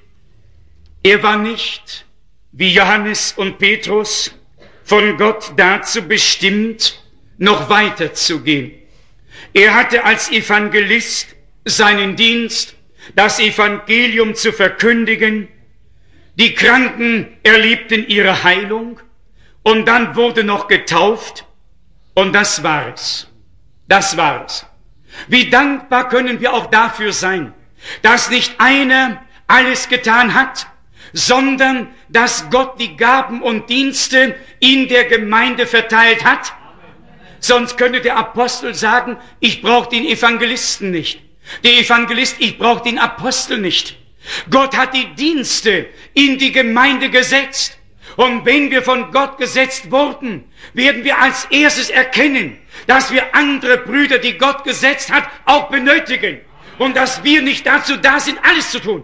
er war nicht, wie Johannes und Petrus, von Gott dazu bestimmt, noch weiter zu gehen. Er hatte als Evangelist seinen Dienst, das Evangelium zu verkündigen. Die Kranken erlebten ihre Heilung und dann wurde noch getauft. Und das war es. Das war es. Wie dankbar können wir auch dafür sein, dass nicht einer alles getan hat, sondern dass Gott die Gaben und Dienste in der Gemeinde verteilt hat. Sonst könnte der Apostel sagen, ich brauche den Evangelisten nicht. Der Evangelist, ich brauche den Apostel nicht. Gott hat die Dienste in die Gemeinde gesetzt. Und wenn wir von Gott gesetzt wurden, werden wir als erstes erkennen, dass wir andere Brüder, die Gott gesetzt hat, auch benötigen. Und dass wir nicht dazu da sind, alles zu tun.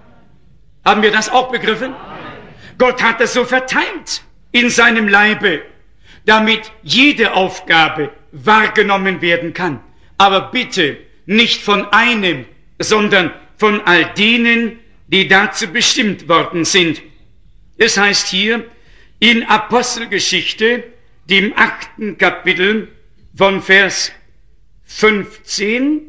Haben wir das auch begriffen? Gott hat das so verteilt in seinem Leibe, damit jede Aufgabe wahrgenommen werden kann. Aber bitte nicht von einem, sondern von all denen, die dazu bestimmt worden sind. Es heißt hier in Apostelgeschichte, dem achten Kapitel von Vers fünfzehn,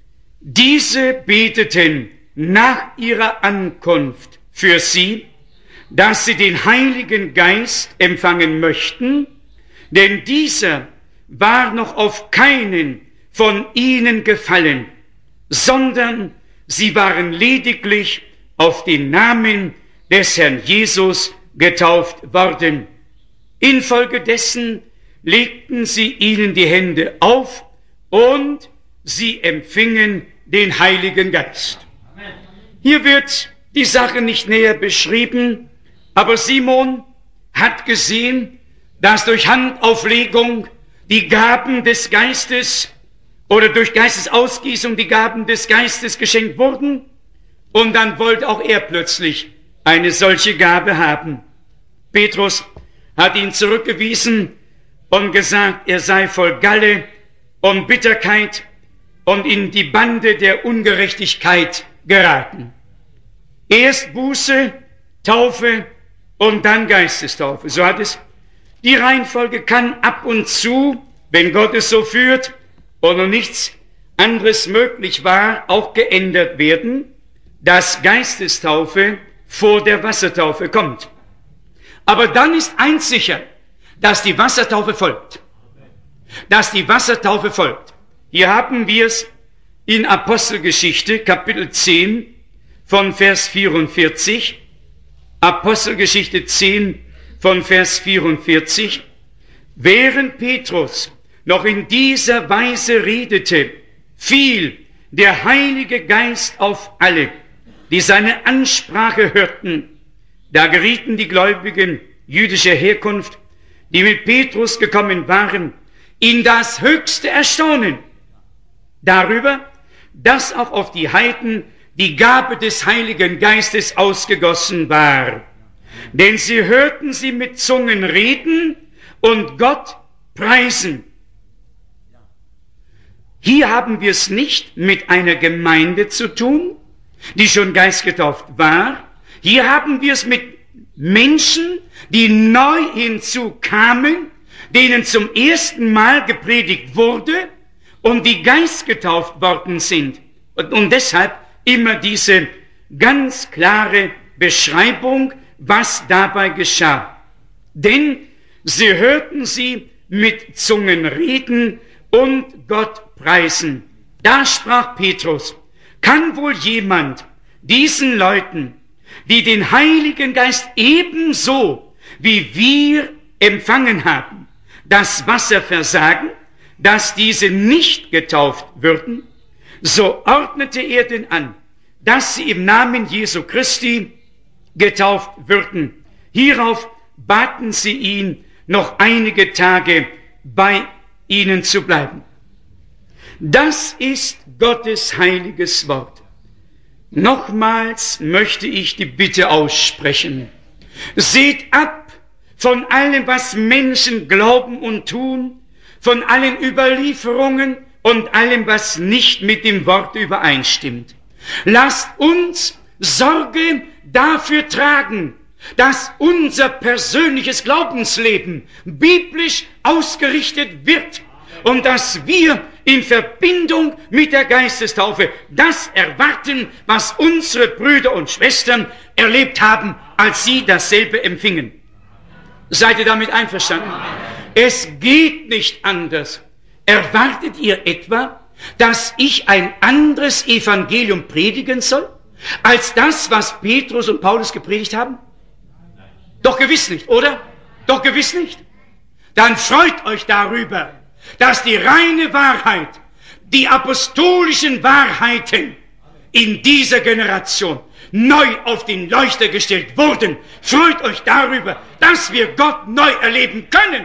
diese beteten nach ihrer Ankunft für sie, dass sie den Heiligen Geist empfangen möchten, denn dieser war noch auf keinen von ihnen gefallen, sondern sie waren lediglich auf den Namen des Herrn Jesus getauft worden. Infolgedessen legten sie ihnen die Hände auf und sie empfingen den Heiligen Geist. Hier wird die Sache nicht näher beschrieben, aber Simon hat gesehen, dass durch Handauflegung die Gaben des Geistes oder durch Geistesausgießung die Gaben des Geistes geschenkt wurden, und dann wollte auch er plötzlich eine solche Gabe haben. Petrus hat ihn zurückgewiesen und gesagt, er sei voll Galle und Bitterkeit und in die Bande der Ungerechtigkeit geraten. Erst Buße, Taufe und dann Geistestaufe. So hat es. Die Reihenfolge kann ab und zu, wenn Gott es so führt und noch nichts anderes möglich war, auch geändert werden, dass Geistestaufe vor der Wassertaufe kommt. Aber dann ist eins sicher, dass die Wassertaufe folgt. Dass die Wassertaufe folgt. Hier haben wir es in Apostelgeschichte, Kapitel zehn, von Vers vierundvierzig. Apostelgeschichte zehn, von Vers vierundvierzig. Während Petrus noch in dieser Weise redete, fiel der Heilige Geist auf alle, die seine Ansprache hörten. Da gerieten die Gläubigen jüdischer Herkunft, die mit Petrus gekommen waren, in das höchste Erstaunen darüber, dass auch auf die Heiden die Gabe des Heiligen Geistes ausgegossen war. Denn sie hörten sie mit Zungen reden und Gott preisen. Hier haben wir es nicht mit einer Gemeinde zu tun, die schon geistgetauft war. Hier haben wir es mit Menschen, die neu hinzukamen, denen zum ersten Mal gepredigt wurde und die geistgetauft worden sind. Und, und deshalb immer diese ganz klare Beschreibung, was dabei geschah. Denn sie hörten sie mit Zungen reden und Gott preisen. Da sprach Petrus, kann wohl jemand diesen Leuten, die den Heiligen Geist ebenso wie wir empfangen haben, das Wasser versagen, dass diese nicht getauft würden? So ordnete er denn an, dass sie im Namen Jesu Christi getauft würden. Hierauf baten sie ihn, noch einige Tage bei ihnen zu bleiben. Das ist Gottes heiliges Wort. Nochmals möchte ich die Bitte aussprechen. Seht ab von allem, was Menschen glauben und tun, von allen Überlieferungen und allem, was nicht mit dem Wort übereinstimmt. Lasst uns Sorge dafür tragen, dass unser persönliches Glaubensleben biblisch ausgerichtet wird und dass wir in Verbindung mit der Geistestaufe das erwarten, was unsere Brüder und Schwestern erlebt haben, als sie dasselbe empfingen. Seid ihr damit einverstanden? Es geht nicht anders. Erwartet ihr etwa, dass ich ein anderes Evangelium predigen soll? als das, was Petrus und Paulus gepredigt haben? Doch gewiss nicht, oder? Doch gewiss nicht. Dann freut euch darüber, dass die reine Wahrheit, die apostolischen Wahrheiten in dieser Generation neu auf den Leuchter gestellt wurden. Freut euch darüber, dass wir Gott neu erleben können.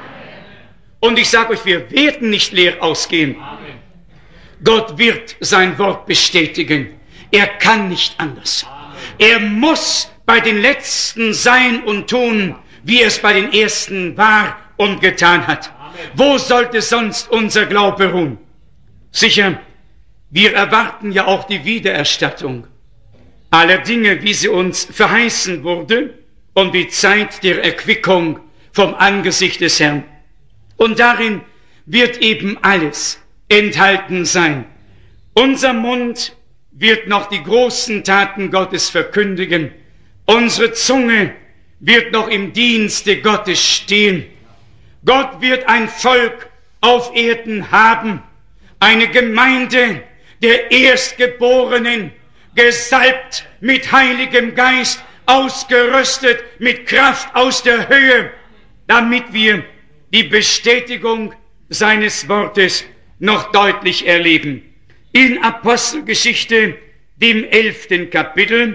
Und ich sage euch, wir werden nicht leer ausgehen. Gott wird sein Wort bestätigen. Er kann nicht anders. Er muss bei den Letzten sein und tun, wie es bei den Ersten war und getan hat. Wo sollte sonst unser Glaube ruhen? Sicher, wir erwarten ja auch die Wiedererstattung aller Dinge, wie sie uns verheißen wurde, um die Zeit der Erquickung vom Angesicht des Herrn. Und darin wird eben alles enthalten sein. Unser Mund wird noch die großen Taten Gottes verkündigen. Unsere Zunge wird noch im Dienste Gottes stehen. Gott wird ein Volk auf Erden haben, eine Gemeinde der Erstgeborenen, gesalbt mit Heiligem Geist, ausgerüstet mit Kraft aus der Höhe, damit wir die Bestätigung seines Wortes noch deutlich erleben. In Apostelgeschichte, dem elften Kapitel,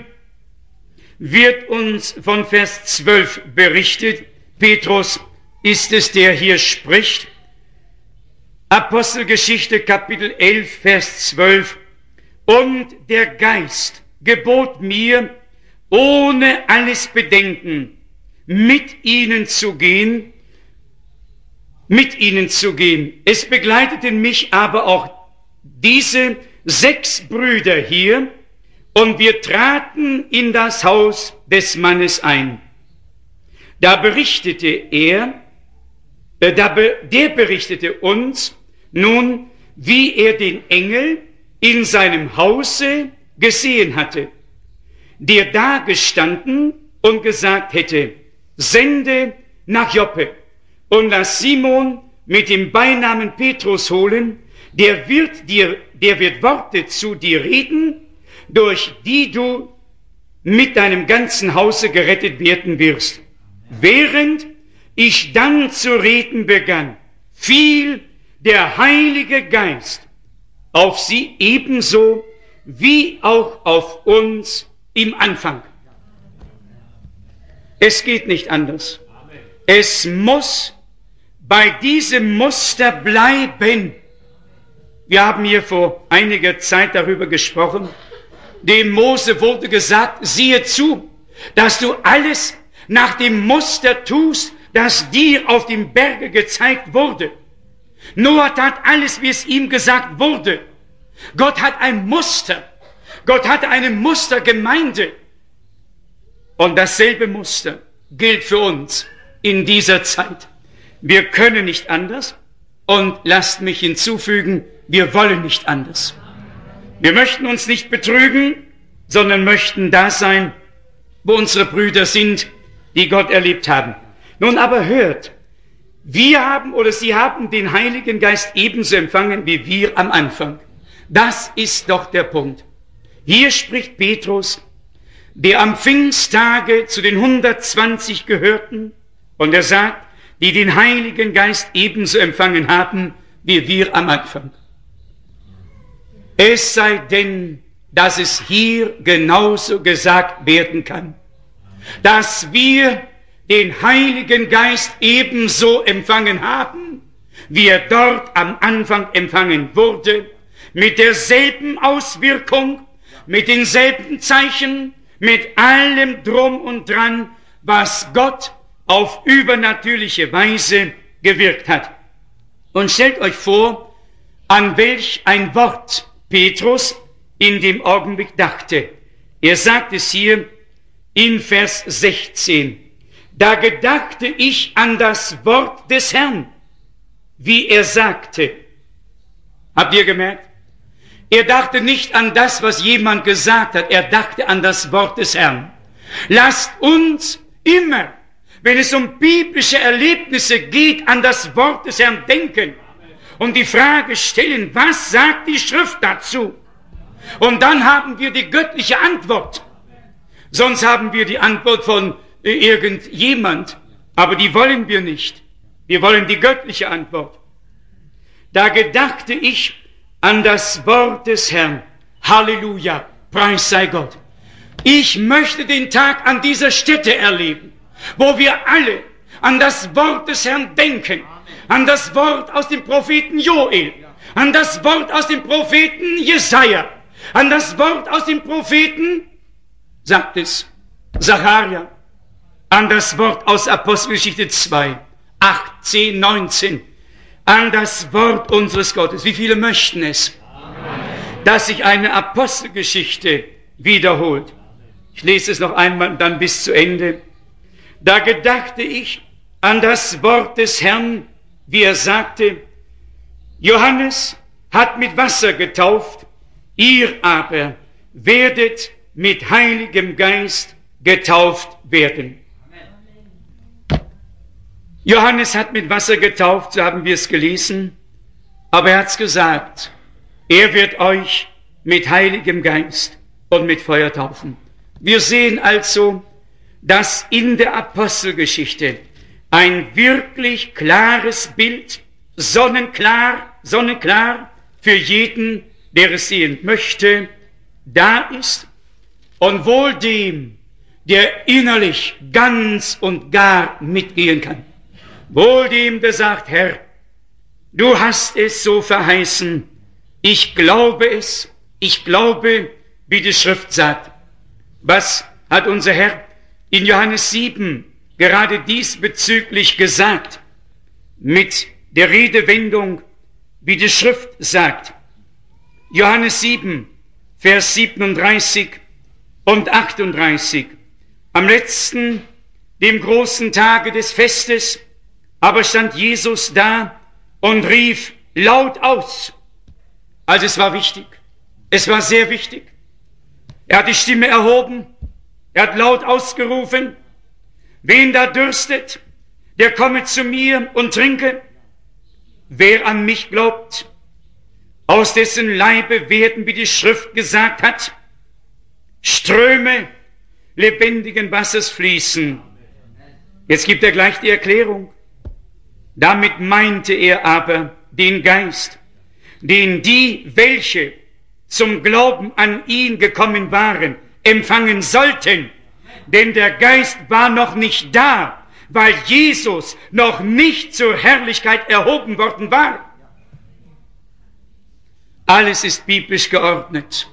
wird uns von Vers zwölf berichtet. Petrus ist es, der hier spricht. Apostelgeschichte, Kapitel elf, Vers zwölf. Und der Geist gebot mir, ohne alles Bedenken, mit ihnen zu gehen, mit ihnen zu gehen. Es begleiteten mich aber auch diese sechs Brüder hier, und wir traten in das Haus des Mannes ein. Da berichtete er, äh, da be, der berichtete uns nun, wie er den Engel in seinem Hause gesehen hatte, der da gestanden und gesagt hätte, sende nach Joppe und lass Simon mit dem Beinamen Petrus holen, der wird dir, der wird Worte zu dir reden, durch die du mit deinem ganzen Hause gerettet werden wirst. Während ich dann zu reden begann, fiel der Heilige Geist auf sie ebenso wie auch auf uns im Anfang. Es geht nicht anders. Es muss bei diesem Muster bleiben. Wir haben hier vor einiger Zeit darüber gesprochen. Dem Mose wurde gesagt, siehe zu, dass du alles nach dem Muster tust, das dir auf dem Berge gezeigt wurde. Noah tat alles, wie es ihm gesagt wurde. Gott hat ein Muster. Gott hat eine Mustergemeinde. Und dasselbe Muster gilt für uns in dieser Zeit. Wir können nicht anders und lasst mich hinzufügen, wir wollen nicht anders. Wir möchten uns nicht betrügen, sondern möchten da sein, wo unsere Brüder sind, die Gott erlebt haben. Nun aber hört, wir haben oder sie haben den Heiligen Geist ebenso empfangen wie wir am Anfang. Das ist doch der Punkt. Hier spricht Petrus, der am Pfingsttage zu den hundertzwanzig gehörten, und er sagt, die den Heiligen Geist ebenso empfangen haben wie wir am Anfang. Es sei denn, dass es hier genauso gesagt werden kann, dass wir den Heiligen Geist ebenso empfangen haben, wie er dort am Anfang empfangen wurde, mit derselben Auswirkung, mit denselben Zeichen, mit allem Drum und Dran, was Gott auf übernatürliche Weise gewirkt hat. Und stellt euch vor, an welch ein Wort Petrus in dem Augenblick dachte. Er sagt es hier in Vers sechzehn. Da gedachte ich an das Wort des Herrn, wie er sagte. Habt ihr gemerkt? Er dachte nicht an das, was jemand gesagt hat. Er dachte an das Wort des Herrn. Lasst uns immer, wenn es um biblische Erlebnisse geht, an das Wort des Herrn denken und die Frage stellen, was sagt die Schrift dazu? Und dann haben wir die göttliche Antwort. Sonst haben wir die Antwort von äh, irgendjemand. Aber die wollen wir nicht. Wir wollen die göttliche Antwort. Da gedachte ich an das Wort des Herrn. Halleluja, Preis sei Gott. Ich möchte den Tag an dieser Stätte erleben, wo wir alle an das Wort des Herrn denken, an das Wort aus dem Propheten Joel, an das Wort aus dem Propheten Jesaja, an das Wort aus dem Propheten, sagt es, Sacharja, an das Wort aus Apostelgeschichte zwei, acht, zehn, neunzehn, an das Wort unseres Gottes. Wie viele möchten es, dass sich eine Apostelgeschichte wiederholt? Ich lese es noch einmal, dann bis zu Ende. Da gedachte ich an das Wort des Herrn, wie er sagte, Johannes hat mit Wasser getauft, ihr aber werdet mit Heiligem Geist getauft werden. Johannes hat mit Wasser getauft, so haben wir es gelesen, aber er hat es gesagt, er wird euch mit Heiligem Geist und mit Feuer taufen. Wir sehen also, dass in der Apostelgeschichte ein wirklich klares Bild, sonnenklar, sonnenklar für jeden, der es sehen möchte, da ist und wohl dem, der innerlich ganz und gar mitgehen kann. Wohl dem, der sagt, Herr, du hast es so verheißen, ich glaube es, ich glaube, wie die Schrift sagt. Was hat unser Herr in Johannes sieben gerade diesbezüglich gesagt? Mit der Redewendung, wie die Schrift sagt. Johannes sieben, Vers siebenunddreißig und achtunddreißig. Am letzten, dem großen Tage des Festes, aber stand Jesus da und rief laut aus. Also es war wichtig. Es war sehr wichtig. Er hat die Stimme erhoben. Er hat laut ausgerufen. Wen da dürstet, der komme zu mir und trinke. Wer an mich glaubt, aus dessen Leibe werden, wie die Schrift gesagt hat, Ströme lebendigen Wassers fließen. Jetzt gibt er gleich die Erklärung. Damit meinte er aber den Geist, den die, welche zum Glauben an ihn gekommen waren, empfangen sollten. Denn der Geist war noch nicht da, weil Jesus noch nicht zur Herrlichkeit erhoben worden war. Alles ist biblisch geordnet.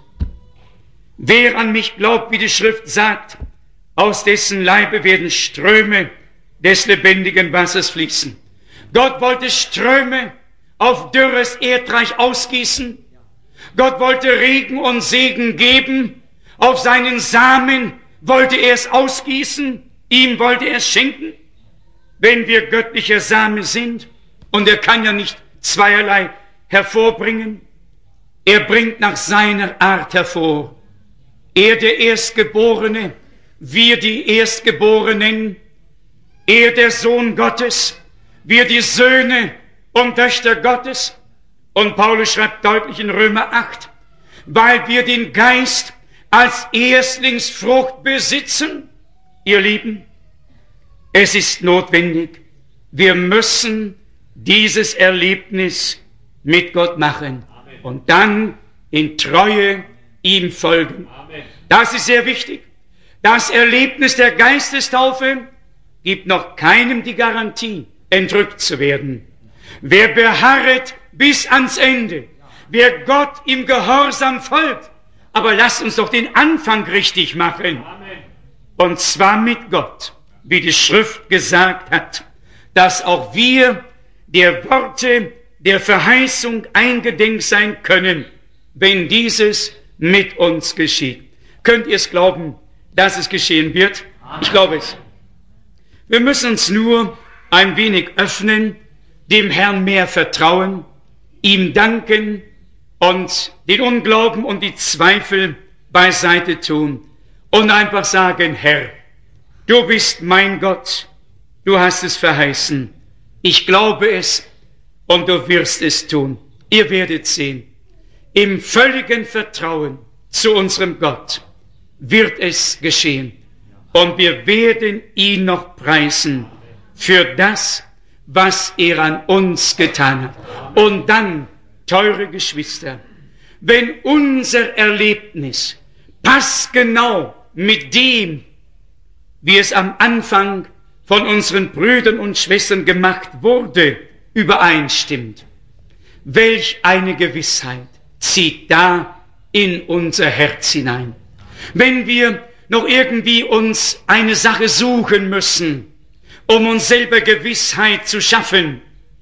Wer an mich glaubt, wie die Schrift sagt, aus dessen Leibe werden Ströme des lebendigen Wassers fließen. Gott wollte Ströme auf dürres Erdreich ausgießen. Gott wollte Regen und Segen geben. Auf seinen Samen wollte er es ausgießen. Ihm wollte er es schenken. Wenn wir göttlicher Same sind, und er kann ja nicht zweierlei hervorbringen, er bringt nach seiner Art hervor. Er der Erstgeborene, wir die Erstgeborenen, er der Sohn Gottes, wir die Söhne und Töchter Gottes. Und Paulus schreibt deutlich in Römer acht, weil wir den Geist als Erstlingsfrucht besitzen. Ihr Lieben, es ist notwendig, wir müssen dieses Erlebnis mit Gott machen. Amen. Und dann in Treue ihm folgen. Amen. Das ist sehr wichtig. Das Erlebnis der Geistestaufe gibt noch keinem die Garantie, entrückt zu werden. Wer beharret bis ans Ende, wer Gott im Gehorsam folgt, aber lasst uns doch den Anfang richtig machen. Amen. Und zwar mit Gott, wie die Schrift gesagt hat, dass auch wir der Worte der Verheißung eingedenk sein können, wenn dieses mit uns geschieht. Könnt ihr es glauben, dass es geschehen wird? Ich glaube es. Wir müssen uns nur ein wenig öffnen, dem Herrn mehr vertrauen, ihm danken und den Unglauben und die Zweifel beiseite tun und einfach sagen, Herr, du bist mein Gott, du hast es verheißen, ich glaube es und du wirst es tun. Ihr werdet sehen, im völligen Vertrauen zu unserem Gott wird es geschehen. Und wir werden ihn noch preisen für das, was er an uns getan hat. Und dann, teure Geschwister, wenn unser Erlebnis passgenau mit dem, wie es am Anfang von unseren Brüdern und Schwestern gemacht wurde, übereinstimmt, welch eine Gewissheit zieht da in unser Herz hinein. Wenn wir noch irgendwie uns eine Sache suchen müssen, um uns selber Gewissheit zu schaffen,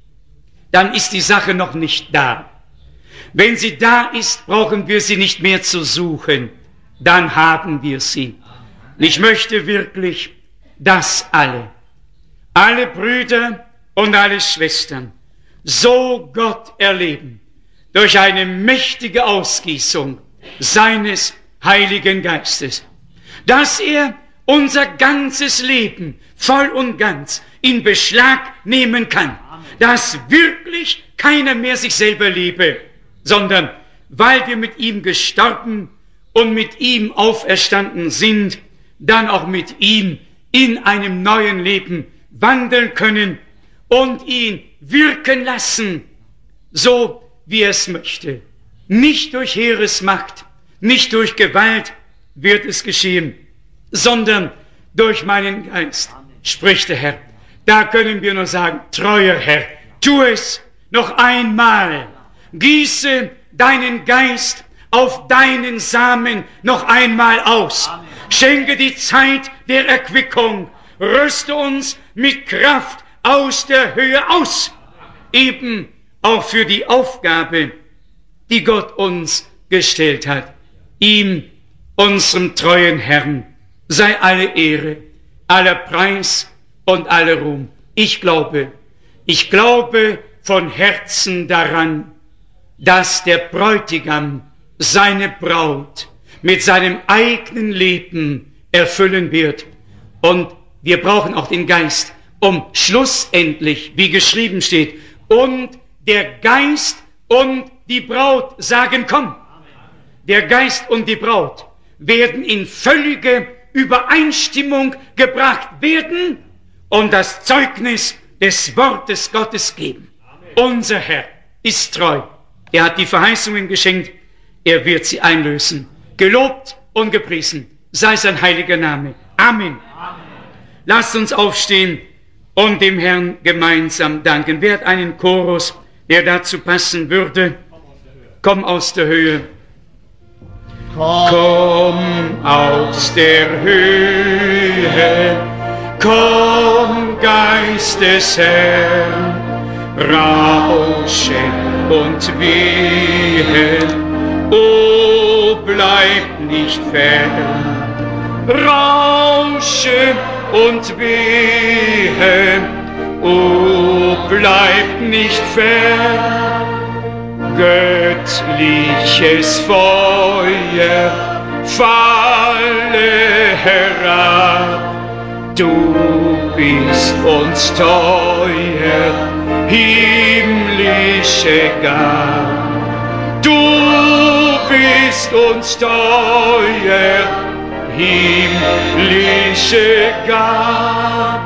dann ist die Sache noch nicht da. Wenn sie da ist, brauchen wir sie nicht mehr zu suchen, dann haben wir sie. Und ich möchte wirklich, dass alle, alle Brüder und alle Schwestern so Gott erleben, durch eine mächtige Ausgießung seines Heiligen Geistes, dass er unser ganzes Leben voll und ganz in Beschlag nehmen kann, dass wirklich keiner mehr sich selber liebe, sondern weil wir mit ihm gestorben und mit ihm auferstanden sind, dann auch mit ihm in einem neuen Leben wandeln können und ihn wirken lassen, so wie er es möchte. Nicht durch Heeresmacht, nicht durch Gewalt wird es geschehen, sondern durch meinen Geist, spricht der Herr. Da können wir nur sagen, treuer Herr, tu es noch einmal. Gieße deinen Geist auf deinen Samen noch einmal aus. Schenke die Zeit der Erquickung. Rüste uns mit Kraft aus der Höhe aus. Eben auch für die Aufgabe, die Gott uns gestellt hat. Ihm, unserem treuen Herrn, sei alle Ehre, aller Preis und aller Ruhm. Ich glaube, ich glaube von Herzen daran, dass der Bräutigam seine Braut mit seinem eigenen Leben erfüllen wird. Und wir brauchen auch den Geist, um schlussendlich, wie geschrieben steht, und der Geist und die Braut sagen, komm. Der Geist und die Braut werden in völlige Übereinstimmung gebracht werden und das Zeugnis des Wortes Gottes geben. Amen. Unser Herr ist treu. Er hat die Verheißungen geschenkt. Er wird sie einlösen. Gelobt und gepriesen sei sein heiliger Name. Amen. Amen. Lasst uns aufstehen und dem Herrn gemeinsam danken. Wer hat einen Chorus, der dazu passen würde? Komm aus der Höhe. Komm aus der Höhe, komm Geist des Herrn, rausche und wehe, o bleib nicht fern. Rausche und wehe, o bleib nicht fern. Göttliches Feuer falle herab, du bist uns teuer, himmlische Gab. Du bist uns teuer, himmlische Gab.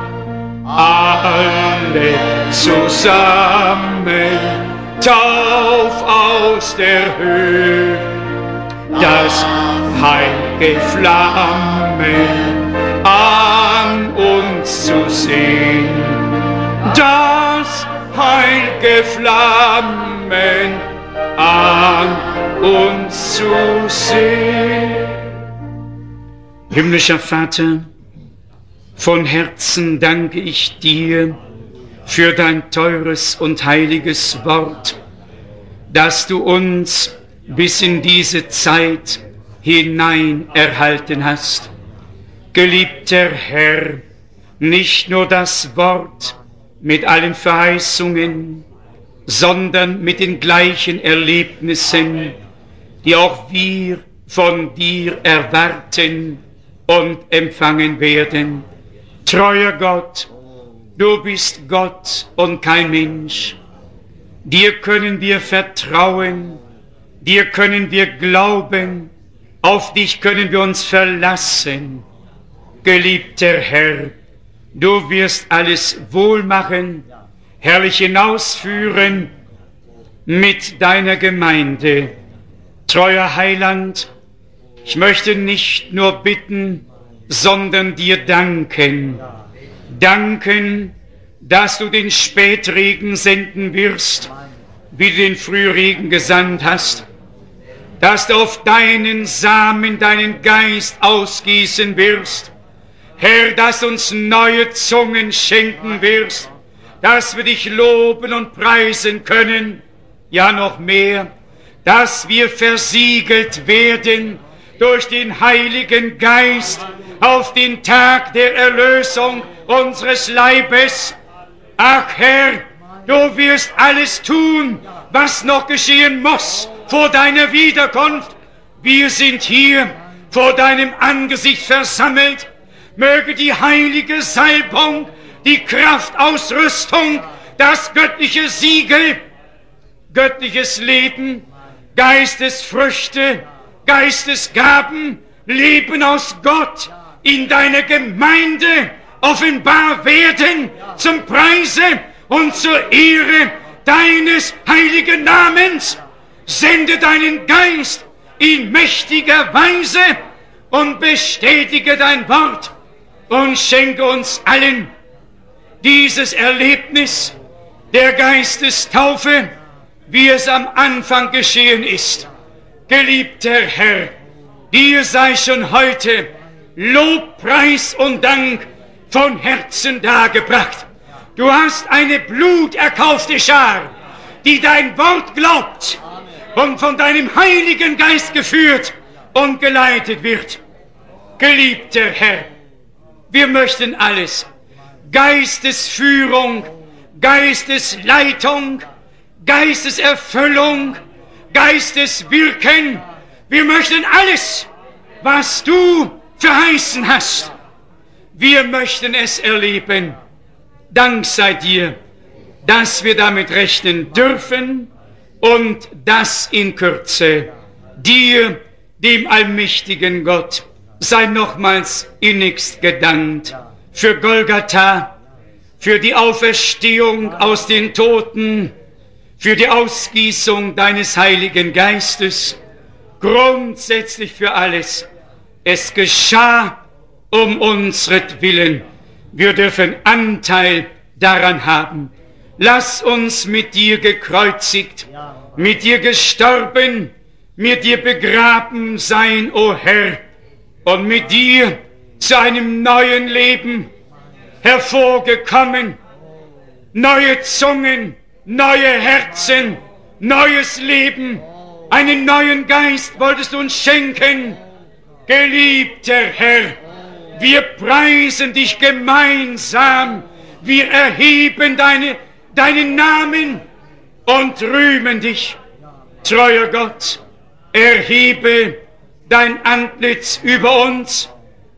Alle zusammen tauf aus der Höhe, das heilige Flammen an uns zu sehen, das heilige Flammen an uns zu sehen. Himmlischer Vater, von Herzen danke ich dir für dein teures und heiliges Wort, das du uns bis in diese Zeit hinein erhalten hast. Geliebter Herr, nicht nur das Wort mit allen Verheißungen, sondern mit den gleichen Erlebnissen, die auch wir von dir erwarten und empfangen werden. Treuer Gott, du bist Gott und kein Mensch. Dir können wir vertrauen, dir können wir glauben, auf dich können wir uns verlassen. Geliebter Herr, du wirst alles wohl machen, herrlich hinausführen mit deiner Gemeinde. Treuer Heiland, ich möchte nicht nur bitten, sondern dir danken. Danken, dass du den Spätregen senden wirst, wie du den Frühregen gesandt hast, dass du auf deinen Samen, deinen Geist ausgießen wirst. Herr, dass du uns neue Zungen schenken wirst, dass wir dich loben und preisen können, ja noch mehr, dass wir versiegelt werden durch den Heiligen Geist auf den Tag der Erlösung unseres Leibes. Ach Herr, du wirst alles tun, was noch geschehen muss vor deiner Wiederkunft. Wir sind hier vor deinem Angesicht versammelt. Möge die heilige Salbung, die Kraftausrüstung, das göttliche Siegel, göttliches Leben, Geistesfrüchte, Geistesgaben, Leben aus Gott in deiner Gemeinde offenbar werden zum Preise und zur Ehre deines heiligen Namens. Sende deinen Geist in mächtiger Weise und bestätige dein Wort und schenke uns allen dieses Erlebnis der Geistestaufe, wie es am Anfang geschehen ist. Geliebter Herr, dir sei schon heute Lob, Preis und Dank von Herzen dargebracht. Du hast eine bluterkaufte Schar, die dein Wort glaubt und von deinem Heiligen Geist geführt und geleitet wird. Geliebter Herr, wir möchten alles, Geistesführung, Geistesleitung, Geisteserfüllung, Geisteswirken, wir möchten alles, was du verheißen hast. Wir möchten es erleben. Dank sei dir, dass wir damit rechnen dürfen und das in Kürze. Dir, dem allmächtigen Gott, sei nochmals innigst gedankt für Golgatha, für die Auferstehung aus den Toten, für die Ausgießung deines Heiligen Geistes, grundsätzlich für alles. Es geschah um unsretwillen. Wir dürfen Anteil daran haben. Lass uns mit dir gekreuzigt, mit dir gestorben, mit dir begraben sein, o Herr, und mit dir zu einem neuen Leben hervorgekommen. Neue Zungen, neue Herzen, neues Leben, einen neuen Geist wolltest du uns schenken. Geliebter Herr, wir preisen dich gemeinsam, wir erheben deine, deinen Namen und rühmen dich. Treuer Gott, erhebe dein Antlitz über uns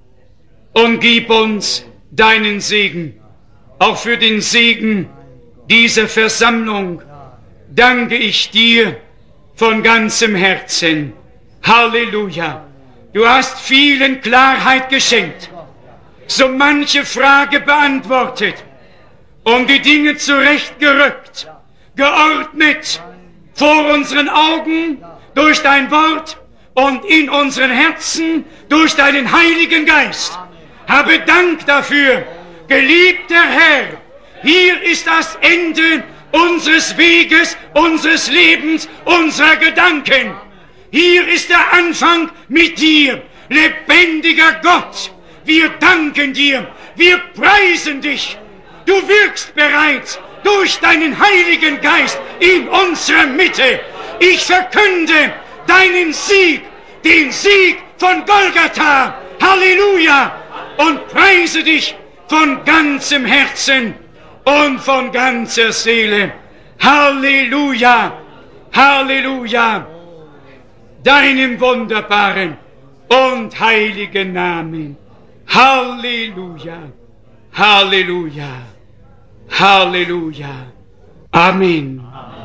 und gib uns deinen Segen. Auch für den Segen dieser Versammlung danke ich dir von ganzem Herzen. Halleluja! Du hast vielen Klarheit geschenkt, so manche Frage beantwortet und die Dinge zurechtgerückt, geordnet vor unseren Augen durch dein Wort und in unseren Herzen durch deinen Heiligen Geist. Habe Dank dafür, geliebter Herr. Hier ist das Ende unseres Weges, unseres Lebens, unserer Gedanken. Hier ist der Anfang mit dir, lebendiger Gott. Wir danken dir, wir preisen dich. Du wirkst bereits durch deinen Heiligen Geist in unserer Mitte. Ich verkünde deinen Sieg, den Sieg von Golgatha. Halleluja! Und preise dich von ganzem Herzen und von ganzer Seele. Halleluja! Halleluja! Deinem wunderbaren und heiligen Namen. Halleluja! Halleluja! Halleluja! Amen.